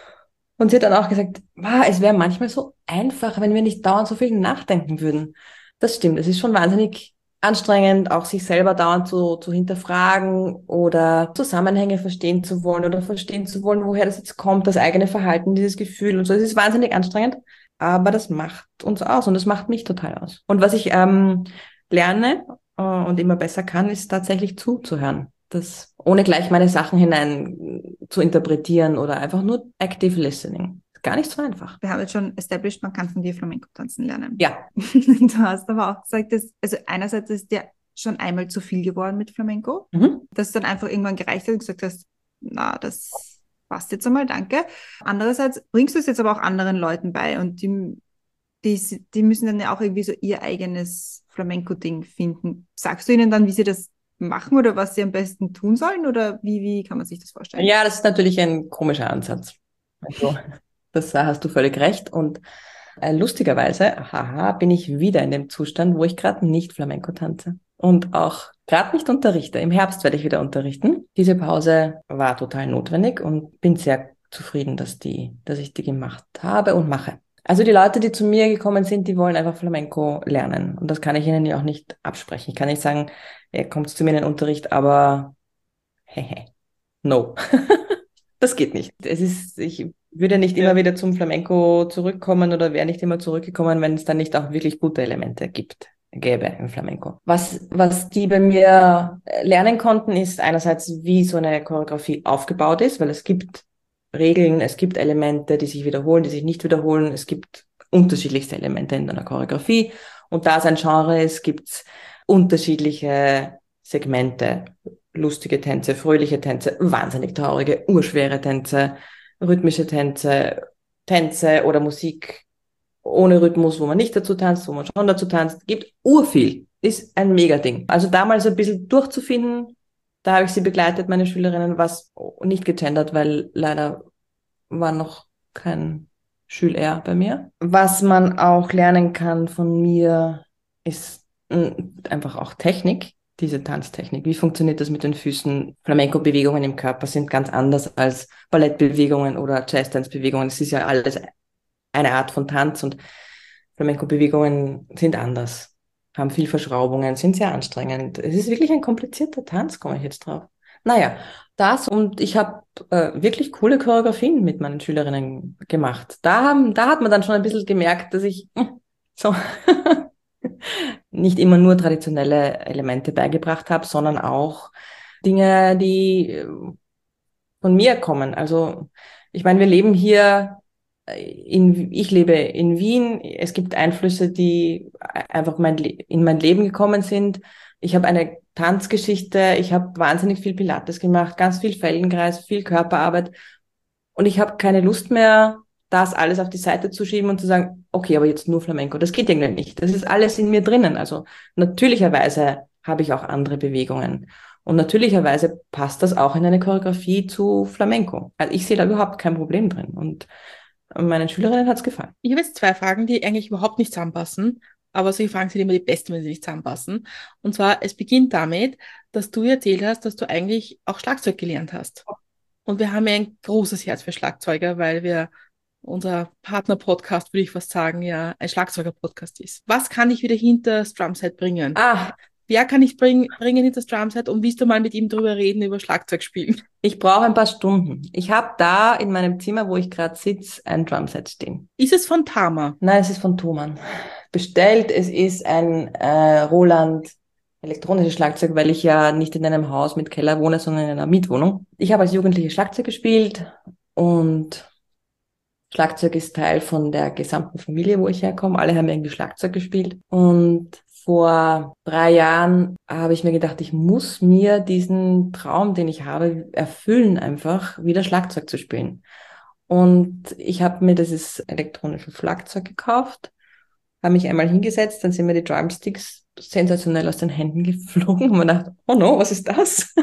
Und sie hat dann auch gesagt, wow, es wäre manchmal so einfach, wenn wir nicht dauernd so viel nachdenken würden. Das stimmt, es ist schon wahnsinnig anstrengend, auch sich selber dauernd zu, zu hinterfragen oder Zusammenhänge verstehen zu wollen oder verstehen zu wollen, woher das jetzt kommt, das eigene Verhalten, dieses Gefühl und so. Es ist wahnsinnig anstrengend, aber das macht uns aus und das macht mich total aus. Und was ich ähm, lerne äh, und immer besser kann, ist tatsächlich zuzuhören. Das ohne gleich meine Sachen hinein zu interpretieren oder einfach nur active listening. Gar nicht so einfach. Wir haben jetzt schon established, man kann von dir Flamenco tanzen lernen. Ja. Du hast aber auch gesagt, dass, also einerseits ist dir schon einmal zu viel geworden mit Flamenco, Mhm. dass du dann einfach irgendwann gereicht hat und gesagt hast, na, das passt jetzt einmal, danke. Andererseits bringst du es jetzt aber auch anderen Leuten bei und die, die, die müssen dann ja auch irgendwie so ihr eigenes Flamenco-Ding finden. Sagst du ihnen dann, wie sie das machen oder was sie am besten tun sollen oder wie, wie kann man sich das vorstellen? Ja, das ist natürlich ein komischer Ansatz. Also, das hast du völlig recht. Und äh, lustigerweise, haha, bin ich wieder in dem Zustand, wo ich gerade nicht Flamenco tanze. Und auch gerade nicht unterrichte. Im Herbst werde ich wieder unterrichten. Diese Pause war total notwendig und bin sehr zufrieden, dass, die, dass ich die gemacht habe und mache. Also die Leute, die zu mir gekommen sind, die wollen einfach Flamenco lernen. Und das kann ich ihnen ja auch nicht absprechen. Ich kann nicht sagen, ihr kommt zu mir in den Unterricht, aber hehe, no. Das geht nicht. Es ist, ich würde nicht immer wieder zum Flamenco zurückkommen oder wäre nicht immer zurückgekommen, wenn es dann nicht auch wirklich gute Elemente gibt, gäbe im Flamenco. Was, was die bei mir lernen konnten, ist einerseits, wie so eine Choreografie aufgebaut ist, weil es gibt Regeln, es gibt Elemente, die sich wiederholen, die sich nicht wiederholen. Es gibt unterschiedlichste Elemente in einer Choreografie. Und da es ein Genre ist, gibt es unterschiedliche Segmente. Lustige Tänze, fröhliche Tänze, wahnsinnig traurige, urschwere Tänze, rhythmische Tänze, Tänze oder Musik ohne Rhythmus, wo man nicht dazu tanzt, wo man schon dazu tanzt. Gibt urviel. Ist ein Megading. Also da mal so ein bisschen durchzufinden, Da habe ich sie begleitet, meine Schülerinnen, was nicht gegendert, weil leider war noch kein Schüler bei mir. Was man auch lernen kann von mir, ist mh, einfach auch Technik, diese Tanztechnik. Wie funktioniert das mit den Füßen? Flamenco-Bewegungen im Körper sind ganz anders als Ballettbewegungen oder Jazz-Dance-Bewegungen. Es ist ja alles eine Art von Tanz und Flamenco-Bewegungen sind anders, haben viel Verschraubungen, sind sehr anstrengend. Es ist wirklich ein komplizierter Tanz, komme ich jetzt drauf. Naja, das und ich habe äh, wirklich coole Choreografien mit meinen Schülerinnen gemacht. Da, haben, da hat man dann schon ein bisschen gemerkt, dass ich hm, so nicht immer nur traditionelle Elemente beigebracht habe, sondern auch Dinge, die äh, von mir kommen. Also ich meine, wir leben hier, in, ich lebe in Wien. Es gibt Einflüsse, die einfach mein, in mein Leben gekommen sind. Ich habe eine Tanzgeschichte, ich habe wahnsinnig viel Pilates gemacht, ganz viel Feldenkreis, viel Körperarbeit. Und ich habe keine Lust mehr, das alles auf die Seite zu schieben und zu sagen, okay, aber jetzt nur Flamenco. Das geht irgendwie nicht. Das ist alles in mir drinnen. Also natürlicherweise habe ich auch andere Bewegungen. Und natürlicherweise passt das auch in eine Choreografie zu Flamenco. Also ich sehe da überhaupt kein Problem drin. Und meinen Schülerinnen hat es gefallen. Ich habe jetzt zwei Fragen, die eigentlich überhaupt nicht zusammenpassen, aber solche Fragen sind immer die besten, wenn sie nicht zusammenpassen. Und zwar, es beginnt damit, dass du erzählt hast, dass du eigentlich auch Schlagzeug gelernt hast. Und wir haben ja ein großes Herz für Schlagzeuger, weil wir unser Partner-Podcast, würde ich fast sagen, ja ein Schlagzeuger-Podcast ist. Was kann ich wieder hinter das Drumset bringen? Ah, Wer kann ich bring, bringen hinter das Drumset und willst du mal mit ihm drüber reden, über Schlagzeug spielen? ich brauche ein paar Stunden. Ich habe da in meinem Zimmer, wo ich gerade sitze, ein Drumset stehen. Ist es von Tama? Nein, es ist von Thomann bestellt. Es ist ein äh, Roland elektronisches Schlagzeug, weil ich ja nicht in einem Haus mit Keller wohne, sondern in einer Mietwohnung. Ich habe als Jugendliche Schlagzeug gespielt und Schlagzeug ist Teil von der gesamten Familie, wo ich herkomme. Alle haben irgendwie Schlagzeug gespielt. Und vor drei Jahren habe ich mir gedacht, ich muss mir diesen Traum, den ich habe, erfüllen, einfach wieder Schlagzeug zu spielen. Und ich habe mir dieses elektronische Schlagzeug gekauft, habe mich einmal hingesetzt, dann sind mir die Drumsticks sensationell aus den Händen geflogen und man dachte, oh no, was ist das?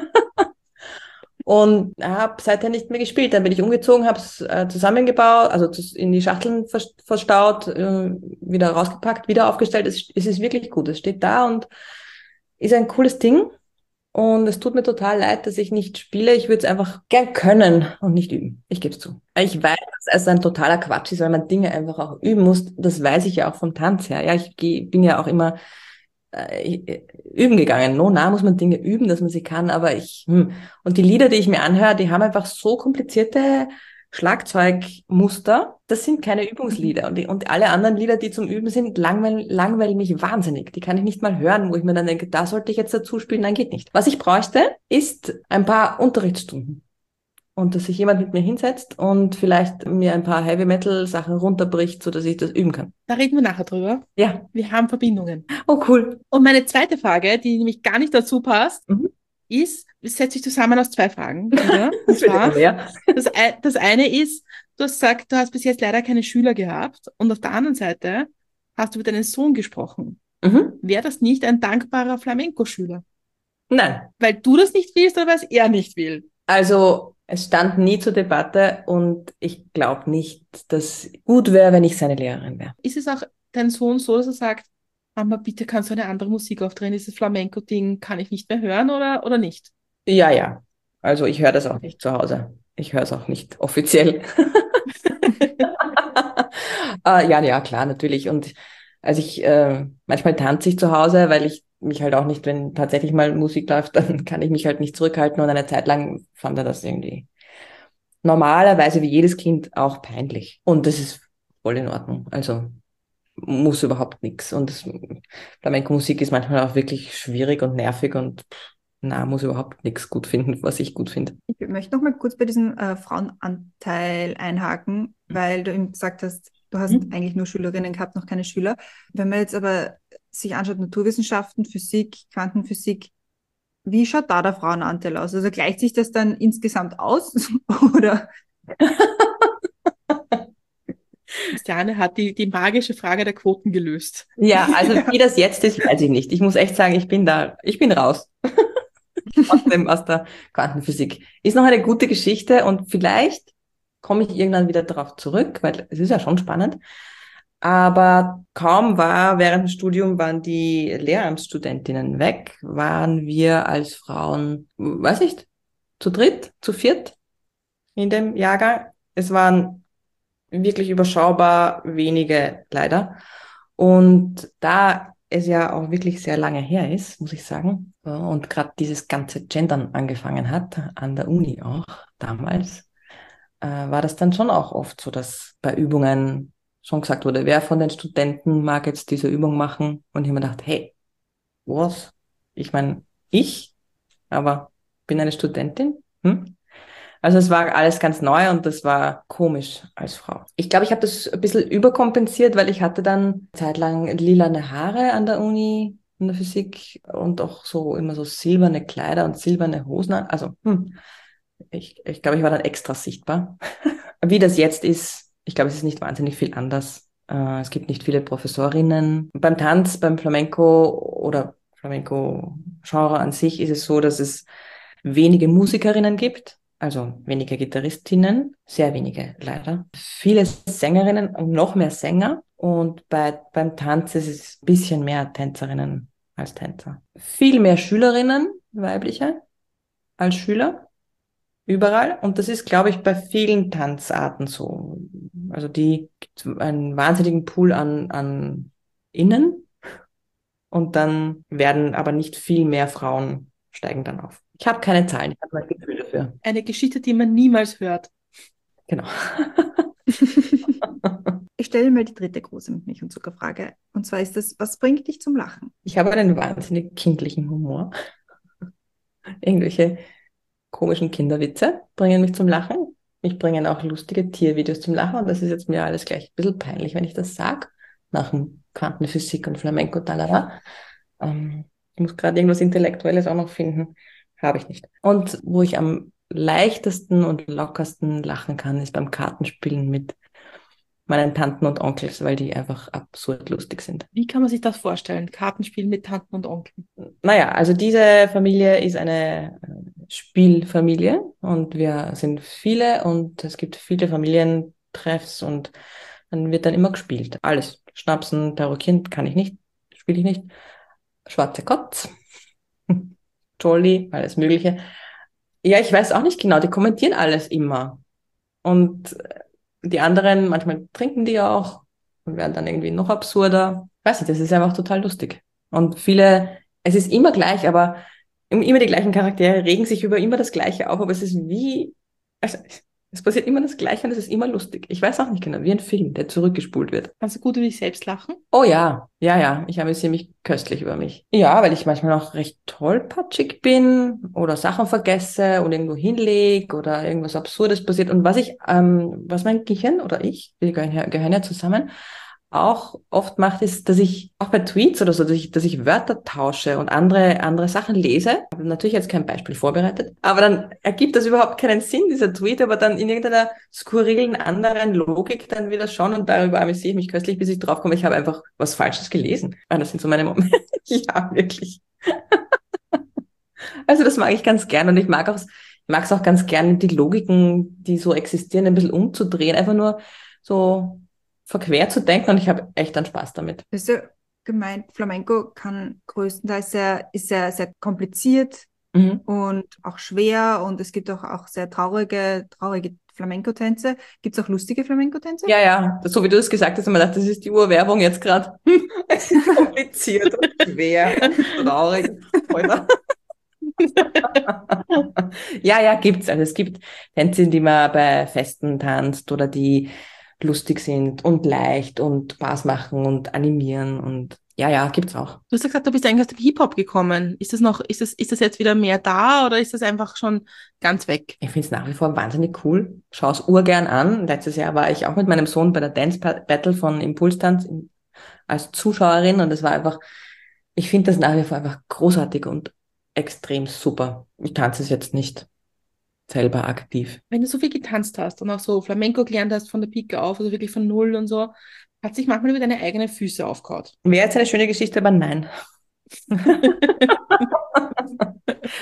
Und habe seither nicht mehr gespielt. Dann bin ich umgezogen, habe es äh, zusammengebaut, also in die Schachteln vers- verstaut, äh, wieder rausgepackt, wieder aufgestellt. Es, es ist wirklich gut. Es steht da und ist ein cooles Ding. Und es tut mir total leid, dass ich nicht spiele. Ich würde es einfach gern können und nicht üben. Ich gebe es zu. Ich weiß, dass es ein totaler Quatsch ist, weil man Dinge einfach auch üben muss. Das weiß ich ja auch vom Tanz her. Ja, ich geh, bin ja auch immer äh, üben gegangen. No, na, muss man Dinge üben, dass man sie kann. Aber ich, hm. Und die Lieder, die ich mir anhöre, die haben einfach so komplizierte Schlagzeugmuster. Das sind keine Übungslieder. Und, die, und alle anderen Lieder, die zum Üben sind, langweilen, langweilen mich wahnsinnig. Die kann ich nicht mal hören, wo ich mir dann denke, da sollte ich jetzt dazu spielen. Nein, geht nicht. Was ich bräuchte, ist ein paar Unterrichtsstunden. Und dass sich jemand mit mir hinsetzt und vielleicht mir ein paar Heavy-Metal-Sachen runterbricht, sodass ich das üben kann. Da reden wir nachher drüber. Ja. Wir haben Verbindungen. Oh, cool. Und meine zweite Frage, die nämlich gar nicht dazu passt, Mhm. ist, es setzt sich zusammen aus zwei Fragen. Wieder. Und zwar, das, das eine ist, du hast gesagt, du hast bis jetzt leider keine Schüler gehabt. Und auf der anderen Seite hast du mit deinem Sohn gesprochen. Mhm. Wäre das nicht ein dankbarer Flamenco-Schüler? Nein. Weil du das nicht willst oder weil es er nicht will? Also, es stand nie zur Debatte und ich glaube nicht, dass gut wäre, wenn ich seine Lehrerin wäre. Ist es auch dein Sohn so, dass er sagt, Mama, bitte kannst du eine andere Musik aufdrehen, dieses Flamenco-Ding kann ich nicht mehr hören oder, oder nicht? Ja, ja. Also ich höre das auch nicht zu Hause. Ich höre es auch nicht offiziell. äh, ja, ja, klar, natürlich. Und also ich, äh, manchmal tanze ich zu Hause, weil ich mich halt auch nicht, wenn tatsächlich mal Musik läuft, dann kann ich mich halt nicht zurückhalten und eine Zeit lang fand er das irgendwie normalerweise wie jedes Kind auch peinlich. Und das ist voll in Ordnung. Also muss überhaupt nichts. Und das, Flamenco-Musik ist manchmal auch wirklich schwierig und nervig und pff, na, muss überhaupt nichts gut finden, was ich gut finde. Ich möchte noch mal kurz bei diesem äh, Frauenanteil einhaken, weil du eben gesagt hast, du hast Mhm. eigentlich nur Schülerinnen gehabt, noch keine Schüler. Wenn man jetzt aber sich anschaut, Naturwissenschaften, Physik, Quantenphysik, wie schaut da der Frauenanteil aus? Also gleicht sich das dann insgesamt aus? Oder? Christiane hat die, die magische Frage der Quoten gelöst. Ja, also wie das jetzt ist, weiß ich nicht. Ich muss echt sagen, ich bin da, ich bin raus. aus, dem, aus der Quantenphysik. Ist noch eine gute Geschichte und vielleicht komme ich irgendwann wieder darauf zurück, weil es ist ja schon spannend. Aber kaum war, während dem Studium waren die Lehramtsstudentinnen weg, waren wir als Frauen, weiß nicht, zu dritt, zu viert in dem Jahrgang. Es waren wirklich überschaubar wenige leider. Und da es ja auch wirklich sehr lange her ist, muss ich sagen, und gerade dieses ganze Gendern angefangen hat, an der Uni auch damals, äh, war das dann schon auch oft so, dass bei Übungen schon gesagt wurde, wer von den Studenten mag jetzt diese Übung machen? Und ich habe mir gedacht, hey, was? Ich meine, ich, aber bin eine Studentin. Hm? Also es war alles ganz neu und das war komisch als Frau. Ich glaube, ich habe das ein bisschen überkompensiert, weil ich hatte dann zeitlang lilane Haare an der Uni in der Physik und auch so immer so silberne Kleider und silberne Hosen an. Also hm, ich, ich glaube, ich war dann extra sichtbar. Wie das jetzt ist, ich glaube, es ist nicht wahnsinnig viel anders. Äh, es gibt nicht viele Professorinnen. Beim Tanz, beim Flamenco oder Flamenco-Genre an sich ist es so, dass es wenige Musikerinnen gibt, also wenige Gitarristinnen, sehr wenige leider. Viele Sängerinnen und noch mehr Sänger. Und bei, beim Tanz ist es ein bisschen mehr Tänzerinnen als Tänzer. Viel mehr Schülerinnen, weibliche, als Schüler. Überall. Und das ist, glaube ich, bei vielen Tanzarten so. Also die gibt einen wahnsinnigen Pool an, an Innen und dann werden aber nicht viel mehr Frauen steigen dann auf. Ich habe keine Zahlen, ich habe mein Gefühl dafür. Eine Geschichte, die man niemals hört. Genau. Ich stelle mal die dritte große Milch- und Zuckerfrage. Und zwar ist das, was bringt dich zum Lachen? Ich habe einen wahnsinnig kindlichen Humor. Irgendwelche komischen Kinderwitze bringen mich zum Lachen. Mich bringen auch lustige Tiervideos zum Lachen. Und das ist jetzt mir alles gleich ein bisschen peinlich, wenn ich das sage. Nach dem Quantenphysik und Flamenco, talala. Ähm, ich muss gerade irgendwas Intellektuelles auch noch finden. Habe ich nicht. Und wo ich am leichtesten und lockersten lachen kann, ist beim Kartenspielen mit meinen Tanten und Onkels, weil die einfach absurd lustig sind. Wie kann man sich das vorstellen? Kartenspiel mit Tanten und Onkeln? Naja, also diese Familie ist eine Spielfamilie und wir sind viele und es gibt viele Familientreffs und dann wird dann immer gespielt. Alles. Schnapsen, Tarokieren kann ich nicht, spiele ich nicht. Schwarze Kotz, Jolly, alles Mögliche. Ja, ich weiß auch nicht genau, die kommentieren alles immer. Und die anderen, manchmal trinken die auch und werden dann irgendwie noch absurder. Weiß nicht, das ist einfach total lustig. Und viele, es ist immer gleich, aber immer die gleichen Charaktere regen sich über immer das Gleiche auf, aber es ist wie, also es passiert immer das Gleiche und es ist immer lustig. Ich weiß auch nicht genau, wie ein Film, der zurückgespult wird. Kannst du gut über dich selbst lachen? Oh ja, ja, ja, ich amüsiere mich köstlich über mich. Ja, weil ich manchmal auch recht tollpatschig bin oder Sachen vergesse und irgendwo hinlege oder irgendwas Absurdes passiert. Und was ich, ähm, was mein Gehirn oder ich, wir gehören ja, gehören ja zusammen, auch oft macht, ist, dass ich auch bei Tweets oder so, dass ich, dass ich Wörter tausche und andere, andere Sachen lese. Ich habe natürlich jetzt kein Beispiel vorbereitet, aber dann ergibt das überhaupt keinen Sinn, dieser Tweet, aber dann in irgendeiner skurrilen anderen Logik dann wieder schon und darüber amüsiere ich mich köstlich, bis ich draufkomme, ich habe einfach was Falsches gelesen. Ah, das sind so meine Momente. Ja, wirklich. Also das mag ich ganz gern und ich mag auch, ich mag es auch ganz gern, die Logiken, die so existieren, ein bisschen umzudrehen, einfach nur so verquer zu denken und ich habe echt einen Spaß damit. Du hast ja gemeint, Flamenco kann größtenteils sehr, ist sehr, sehr kompliziert mhm. und auch schwer und es gibt auch, auch sehr traurige, traurige Flamenco-Tänze. Gibt es auch lustige Flamenco-Tänze? Ja, ja, so wie du das gesagt hast, man dachte, das ist die Urwerbung jetzt gerade. Es ist kompliziert und schwer, traurig, oder? Ja, ja, gibt's. Also es gibt Tänze, die man bei Festen tanzt oder die lustig sind und leicht und Spaß machen und animieren und ja, ja, gibt's auch. Du hast ja gesagt, du bist eigentlich aus dem Hip-Hop gekommen. Ist das noch, ist das, ist das jetzt wieder mehr da oder ist das einfach schon ganz weg? Ich finde es nach wie vor wahnsinnig cool. Schau es urgern an. Letztes Jahr war ich auch mit meinem Sohn bei der Dance Battle von Impulstanz als Zuschauerin und es war einfach, ich finde das nach wie vor einfach großartig und extrem super. Ich tanze es jetzt nicht selber aktiv. Wenn du so viel getanzt hast und auch so Flamenco gelernt hast von der Pike auf, also wirklich von Null und so, hat sich manchmal über deine eigenen Füße aufgehauen? Wäre jetzt eine schöne Geschichte, aber nein.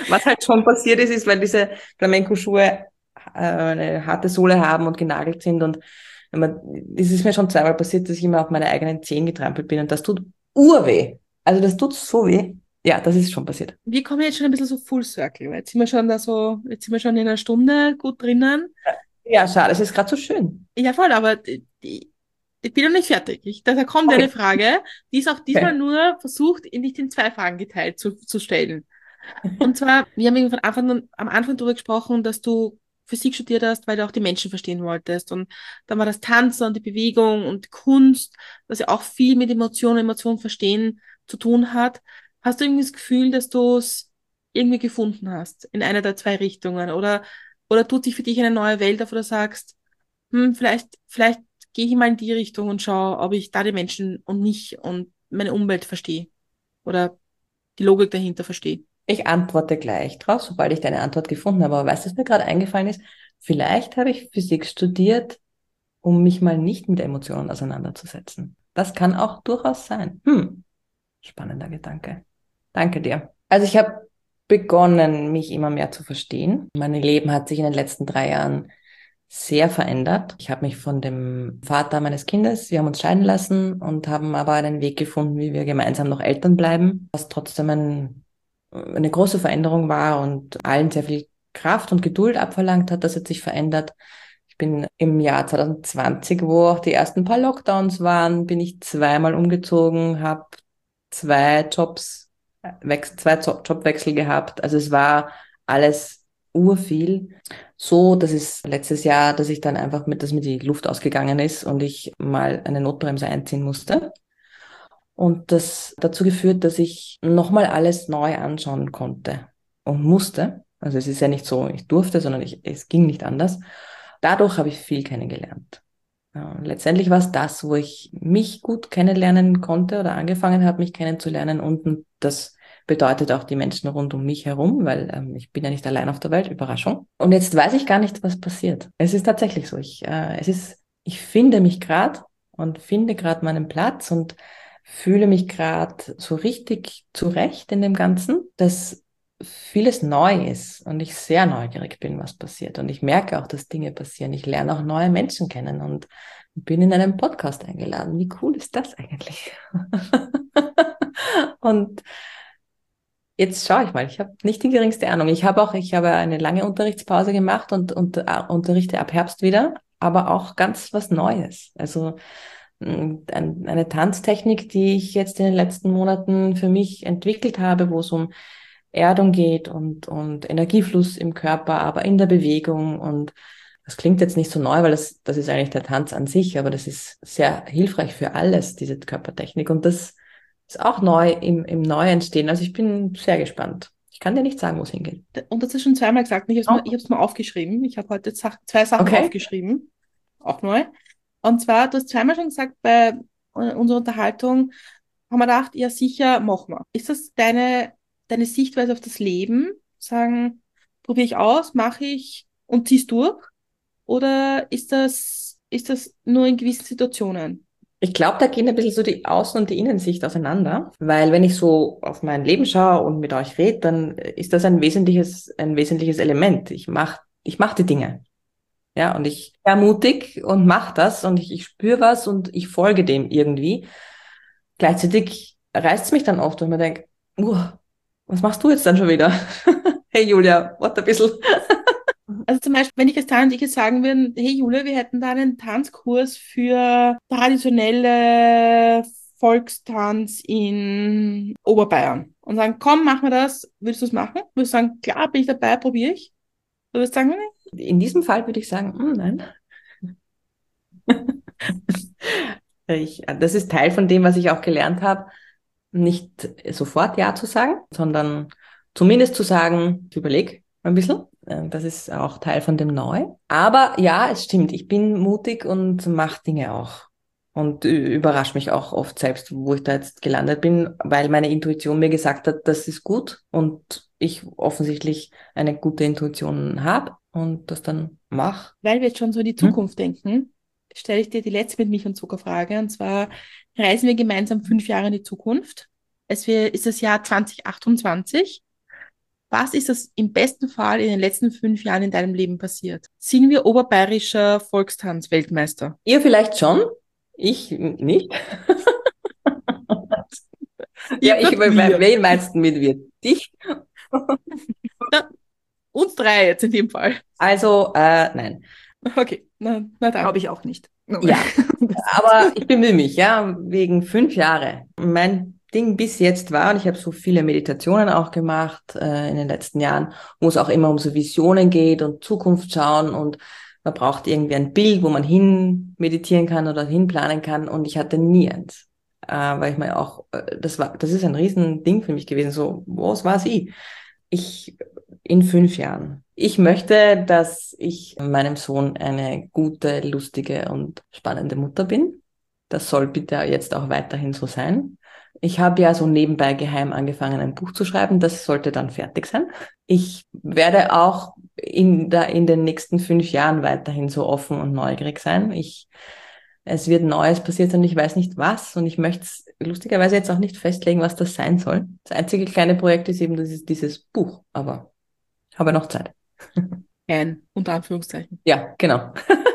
Was halt schon passiert ist, ist, weil diese Flamenco-Schuhe äh, eine harte Sohle haben und genagelt sind und wenn man, es ist mir schon zweimal passiert, dass ich immer auf meine eigenen Zehen getrampelt bin und das tut urweh. Also das tut so weh. Ja, das ist schon passiert. Wir kommen jetzt schon ein bisschen so Full Circle, weil jetzt sind wir schon da so, jetzt sind wir schon in einer Stunde gut drinnen. Ja, schade, es ist gerade so schön. Ja, voll, aber die, die, ich bin noch nicht fertig. Ich, da kommt Okay. eine Frage, die ist auch diesmal Okay. nur versucht, in nicht in zwei Fragen geteilt zu, zu stellen. Und zwar, wir haben irgendwie von Anfang an, am Anfang darüber gesprochen, dass du Physik studiert hast, weil du auch die Menschen verstehen wolltest. Und dann war das Tanzen und die Bewegung und Kunst, was ja auch viel mit Emotionen, Emotionen verstehen zu tun hat. Hast du irgendwie das Gefühl, dass du es irgendwie gefunden hast in einer der zwei Richtungen? Oder, oder tut sich für dich eine neue Welt auf, wo du sagst, hm, vielleicht, vielleicht gehe ich mal in die Richtung und schaue, ob ich da die Menschen und mich und meine Umwelt verstehe oder die Logik dahinter verstehe. Ich antworte gleich drauf, sobald ich deine Antwort gefunden habe. Aber weißt du, was mir gerade eingefallen ist? Vielleicht habe ich Physik studiert, um mich mal nicht mit Emotionen auseinanderzusetzen. Das kann auch durchaus sein. Hm, spannender Gedanke. Danke dir. Also ich habe begonnen, mich immer mehr zu verstehen. Mein Leben hat sich in den letzten drei Jahren sehr verändert. Ich habe mich von dem Vater meines Kindes, wir haben uns scheiden lassen und haben aber einen Weg gefunden, wie wir gemeinsam noch Eltern bleiben, was trotzdem ein, eine große Veränderung war und allen sehr viel Kraft und Geduld abverlangt hat. Das hat sich verändert. Ich bin im Jahr zwanzig zwanzig, wo auch die ersten paar Lockdowns waren, bin ich zweimal umgezogen, habe zwei Jobs, wechsel, zwei Jobwechsel gehabt. Also es war alles urviel. So, das ist letztes Jahr, dass ich dann einfach mit, dass mir die Luft ausgegangen ist und ich mal eine Notbremse einziehen musste. Und das dazu geführt, dass ich nochmal alles neu anschauen konnte und musste. Also es ist ja nicht so, ich durfte, sondern ich, es ging nicht anders. Dadurch habe ich viel kennengelernt. Ja, und letztendlich war es das, wo ich mich gut kennenlernen konnte oder angefangen habe, mich kennenzulernen und das bedeutet auch die Menschen rund um mich herum, weil ähm, ich bin ja nicht allein auf der Welt, Überraschung. Und jetzt weiß ich gar nicht, was passiert. Es ist tatsächlich so. Ich, äh, es ist, ich finde mich gerade und finde gerade meinen Platz und fühle mich gerade so richtig zurecht in dem Ganzen, dass vieles neu ist und ich sehr neugierig bin, was passiert. Und ich merke auch, dass Dinge passieren. Ich lerne auch neue Menschen kennen und bin in einem Podcast eingeladen. Wie cool ist das eigentlich? Und jetzt schaue ich mal, ich habe nicht die geringste Ahnung. Ich habe auch, ich habe eine lange Unterrichtspause gemacht und, und uh, unterrichte ab Herbst wieder, aber auch ganz was Neues. Also ein, eine Tanztechnik, die ich jetzt in den letzten Monaten für mich entwickelt habe, wo es um Erdung geht und, und Energiefluss im Körper, aber in der Bewegung. Und das klingt jetzt nicht so neu, weil das, das ist eigentlich der Tanz an sich, aber das ist sehr hilfreich für alles, diese Körpertechnik. Und das ist auch neu im, im Neuentstehen. Also ich bin sehr gespannt. Ich kann dir nicht sagen, wo es hingeht. Und das ist schon zweimal gesagt. Ich habe es oh. mal, ich hab's mal aufgeschrieben. Ich habe heute zwei Sachen okay. aufgeschrieben. Auch neu. Und zwar, du hast zweimal schon gesagt, bei unserer Unterhaltung haben wir gedacht, ja sicher, machen wir. Ist das deine, deine Sichtweise auf das Leben? Sagen, probiere ich aus, mache ich und zieh's durch? Oder ist das, ist das nur in gewissen Situationen? Ich glaube, da gehen ein bisschen so die Außen- und die Innensicht auseinander, weil wenn ich so auf mein Leben schaue und mit euch rede, dann ist das ein wesentliches, ein wesentliches Element. Ich mach, ich mach die Dinge. Ja, und ich bin mutig und mache das und ich, ich spüre was und ich folge dem irgendwie. Gleichzeitig reißt es mich dann oft, und ich mir denke, uh, was machst du jetzt dann schon wieder? Hey Julia, warte ein bisschen. Also zum Beispiel, wenn ich jetzt Tanja und ich jetzt sagen würden, hey Julia, wir hätten da einen Tanzkurs für traditionelle Volkstanz in Oberbayern. Und sagen, komm, machen wir das. Würdest du es machen? Würdest du sagen, klar, bin ich dabei, probiere ich? Du würdest sagen, nein? In diesem Fall würde ich sagen, mm, nein. ich, das ist Teil von dem, was ich auch gelernt habe, nicht sofort Ja zu sagen, sondern zumindest zu sagen, ich überlege ein bisschen. Das ist auch Teil von dem Neu. Aber ja, es stimmt, ich bin mutig und mache Dinge auch. Und überrasche mich auch oft selbst, wo ich da jetzt gelandet bin, weil meine Intuition mir gesagt hat, das ist gut und ich offensichtlich eine gute Intuition habe und das dann mache. Weil wir jetzt schon so in die Zukunft hm? denken, stelle ich dir die letzte mit Milch und Zucker Frage. Und zwar reisen wir gemeinsam fünf Jahre in die Zukunft. Es ist das Jahr zwanzig achtundzwanzig. Was ist das im besten Fall in den letzten fünf Jahren in deinem Leben passiert? Sind wir oberbayerischer Volkstanz-Weltmeister? Ihr vielleicht schon, ich nicht. Ja, ich, Wird wir. wen meinst du mit wir? Dich? Ja, uns drei jetzt in dem Fall. Also, äh, nein. Okay, na, na dann. Glaube ich auch nicht. Ja, aber ich bemühe mich, ja, wegen fünf Jahre. Mein Ding bis jetzt war, und ich habe so viele Meditationen auch gemacht äh, in den letzten Jahren, wo es auch immer um so Visionen geht und Zukunft schauen und man braucht irgendwie ein Bild, wo man hin meditieren kann oder hin planen kann und ich hatte nie eins. Äh, weil ich mir auch, äh, das war, das ist ein Riesending für mich gewesen, so, was war sie? Ich, in fünf Jahren. Ich möchte, dass ich meinem Sohn eine gute, lustige und spannende Mutter bin. Das soll bitte jetzt auch weiterhin so sein. Ich habe ja so nebenbei geheim angefangen, ein Buch zu schreiben. Das sollte dann fertig sein. Ich werde auch in, der, in den nächsten fünf Jahren weiterhin so offen und neugierig sein. Ich, es wird Neues passiert und ich weiß nicht was. Und ich möchte es lustigerweise jetzt auch nicht festlegen, was das sein soll. Das einzige kleine Projekt ist eben dieses, dieses Buch. Aber ich habe noch Zeit. Ein, unter Anführungszeichen. Ja, genau.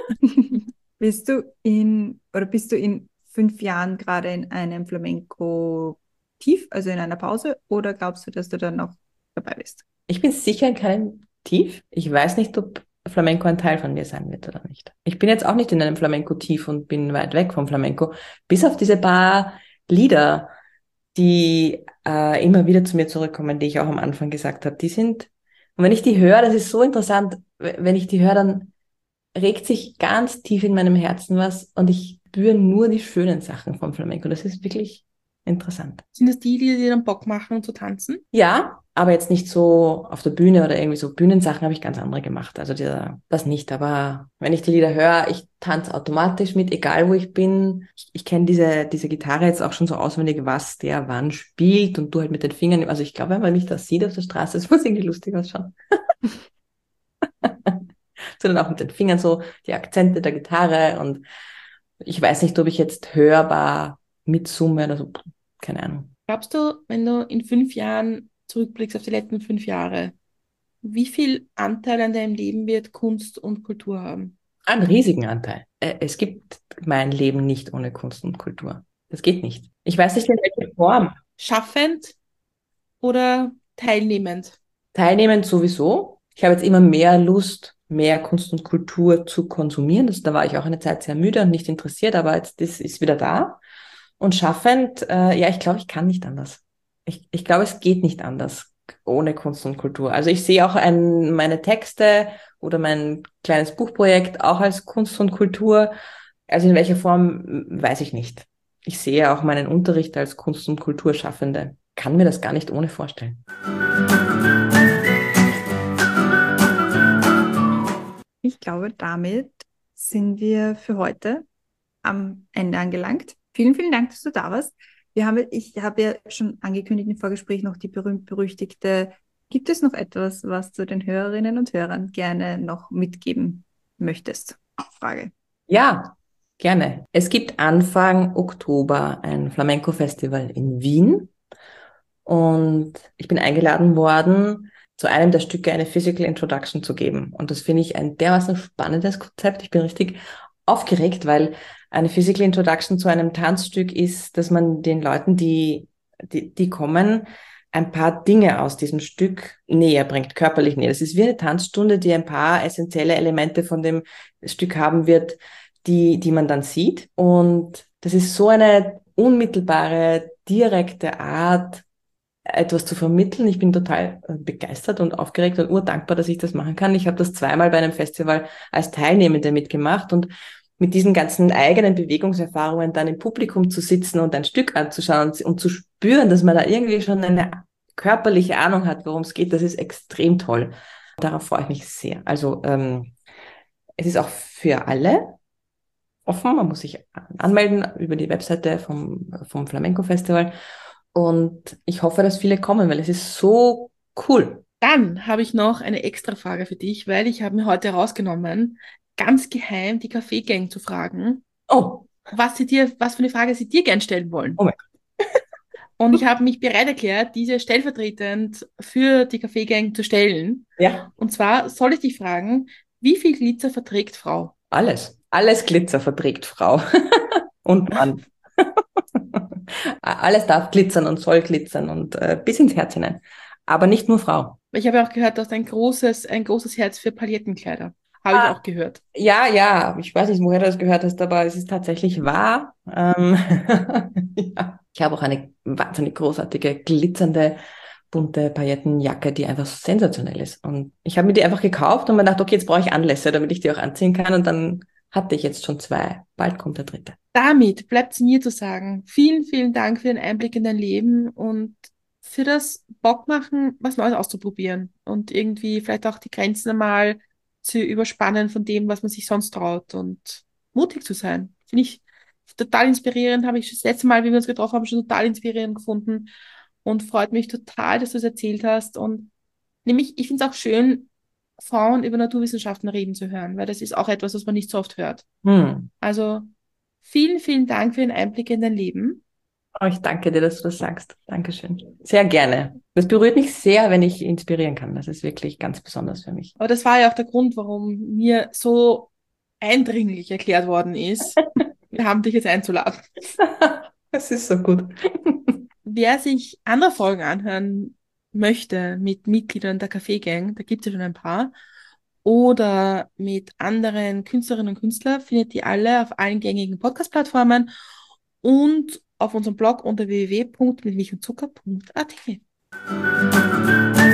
Bist du in, oder bist du in fünf Jahren gerade in einem Flamenco-Tief, also in einer Pause, oder glaubst du, dass du dann noch dabei bist? Ich bin sicher in keinem Tief. Ich weiß nicht, ob Flamenco ein Teil von mir sein wird oder nicht. Ich bin jetzt auch nicht in einem Flamenco-Tief und bin weit weg vom Flamenco, bis auf diese paar Lieder, die äh, immer wieder zu mir zurückkommen, die ich auch am Anfang gesagt habe. Die sind, und wenn ich die höre, das ist so interessant, wenn ich die höre, dann regt sich ganz tief in meinem Herzen was und ich spüre nur die schönen Sachen vom Flamenco. Das ist wirklich interessant. Sind das die, die dir dann Bock machen zu tanzen? Ja, aber jetzt nicht so auf der Bühne oder irgendwie so Bühnensachen habe ich ganz andere gemacht. Also dieser, das nicht. Aber wenn ich die Lieder höre, ich tanze automatisch mit, egal wo ich bin. Ich, ich kenne diese, diese Gitarre jetzt auch schon so auswendig, was der wann spielt und du halt mit den Fingern. Also ich glaube, wenn man mich das sieht auf der Straße, das muss irgendwie lustig ausschauen. Sondern auch mit den Fingern so die Akzente der Gitarre und ich weiß nicht, ob ich jetzt hörbar mitsumme oder so, keine Ahnung. Glaubst du, wenn du in fünf Jahren zurückblickst auf die letzten fünf Jahre, wie viel Anteil an deinem Leben wird Kunst und Kultur haben? Einen riesigen Anteil. Es gibt mein Leben nicht ohne Kunst und Kultur. Das geht nicht. Ich weiß nicht, in welcher Form. Schaffend oder teilnehmend? Teilnehmend sowieso. Ich habe jetzt immer mehr Lust, mehr Kunst und Kultur zu konsumieren. Das, da war ich auch eine Zeit sehr müde und nicht interessiert, aber jetzt das ist wieder da. Und schaffend, äh, ja, ich glaube, ich kann nicht anders. Ich, ich glaube, es geht nicht anders ohne Kunst und Kultur. Also ich sehe auch ein, meine Texte oder mein kleines Buchprojekt auch als Kunst und Kultur. Also in welcher Form, weiß ich nicht. Ich sehe auch meinen Unterricht als Kunst- und Kulturschaffende. Kann mir das gar nicht ohne vorstellen. Ich glaube, damit sind wir für heute am Ende angelangt. Vielen, vielen Dank, dass du da warst. Wir haben, ich habe ja schon angekündigt im Vorgespräch noch die berühmt-berüchtigte, gibt es noch etwas, was du den Hörerinnen und Hörern gerne noch mitgeben möchtest? Frage. Ja, gerne. Es gibt Anfang Oktober ein Flamenco-Festival in Wien und ich bin eingeladen worden, zu einem der Stücke eine Physical Introduction zu geben. Und das finde ich ein dermaßen spannendes Konzept. Ich bin richtig aufgeregt, weil eine Physical Introduction zu einem Tanzstück ist, dass man den Leuten, die, die, die kommen, ein paar Dinge aus diesem Stück näher bringt, körperlich näher. Das ist wie eine Tanzstunde, die ein paar essentielle Elemente von dem Stück haben wird, die, die man dann sieht. Und das ist so eine unmittelbare, direkte Art, etwas zu vermitteln. Ich bin total begeistert und aufgeregt und urdankbar, dass ich das machen kann. Ich habe das zweimal bei einem Festival als Teilnehmende mitgemacht und mit diesen ganzen eigenen Bewegungserfahrungen dann im Publikum zu sitzen und ein Stück anzuschauen und zu spüren, dass man da irgendwie schon eine körperliche Ahnung hat, worum es geht, das ist extrem toll. Darauf freue ich mich sehr. Also ähm, es ist auch für alle offen. Man muss sich anmelden über die Webseite vom, vom Flamenco Festival. Und ich hoffe, dass viele kommen, weil es ist so cool. Dann habe ich noch eine extra Frage für dich, weil ich habe mir heute herausgenommen, ganz geheim die Kaffeegang zu fragen, Oh, was sie dir, was für eine Frage sie dir gern stellen wollen. Oh mein Gott. Und ich habe mich bereit erklärt, diese stellvertretend für die Kaffeegang zu stellen. Ja. Und zwar soll ich dich fragen, wie viel Glitzer verträgt Frau? Alles. Alles Glitzer verträgt Frau. Und Mann. Alles darf glitzern und soll glitzern und äh, bis ins Herz hinein. Aber nicht nur Frau. Ich habe ja auch gehört, du hast ein großes, ein großes Herz für Palettenkleider. Habe Ah. ich auch gehört. Ja, ja, ich weiß nicht, woher du das gehört hast, aber es ist tatsächlich wahr. Ähm, ja. Ich habe auch eine wahnsinnig großartige, glitzernde, bunte Paillettenjacke, die einfach sensationell ist. Und ich habe mir die einfach gekauft und mir gedacht, okay, jetzt brauche ich Anlässe, damit ich die auch anziehen kann. Und dann hatte ich jetzt schon zwei. Bald kommt der dritte. Damit bleibt es mir zu sagen, vielen, vielen Dank für den Einblick in dein Leben und für das Bock machen, was Neues auszuprobieren und irgendwie vielleicht auch die Grenzen einmal zu überspannen von dem, was man sich sonst traut und mutig zu sein. Finde ich total inspirierend, habe ich das letzte Mal, wie wir uns getroffen haben, schon total inspirierend gefunden und freut mich total, dass du es erzählt hast. Und nämlich, ich finde es auch schön, Frauen über Naturwissenschaften reden zu hören, weil das ist auch etwas, was man nicht so oft hört. Hm. Also vielen, vielen Dank für den Einblick in dein Leben. Oh, ich danke dir, dass du das sagst. Dankeschön. Sehr gerne. Das berührt mich sehr, wenn ich inspirieren kann. Das ist wirklich ganz besonders für mich. Aber das war ja auch der Grund, warum mir so eindringlich erklärt worden ist, wir haben dich jetzt einzuladen. Das ist so gut. Wer sich andere Folgen anhören möchte mit Mitgliedern der Kaffeegang, da gibt es ja schon ein paar, oder mit anderen Künstlerinnen und Künstlern, findet ihr alle auf allen gängigen Podcast-Plattformen und auf unserem Blog unter w w w punkt mit milch und zucker punkt a t.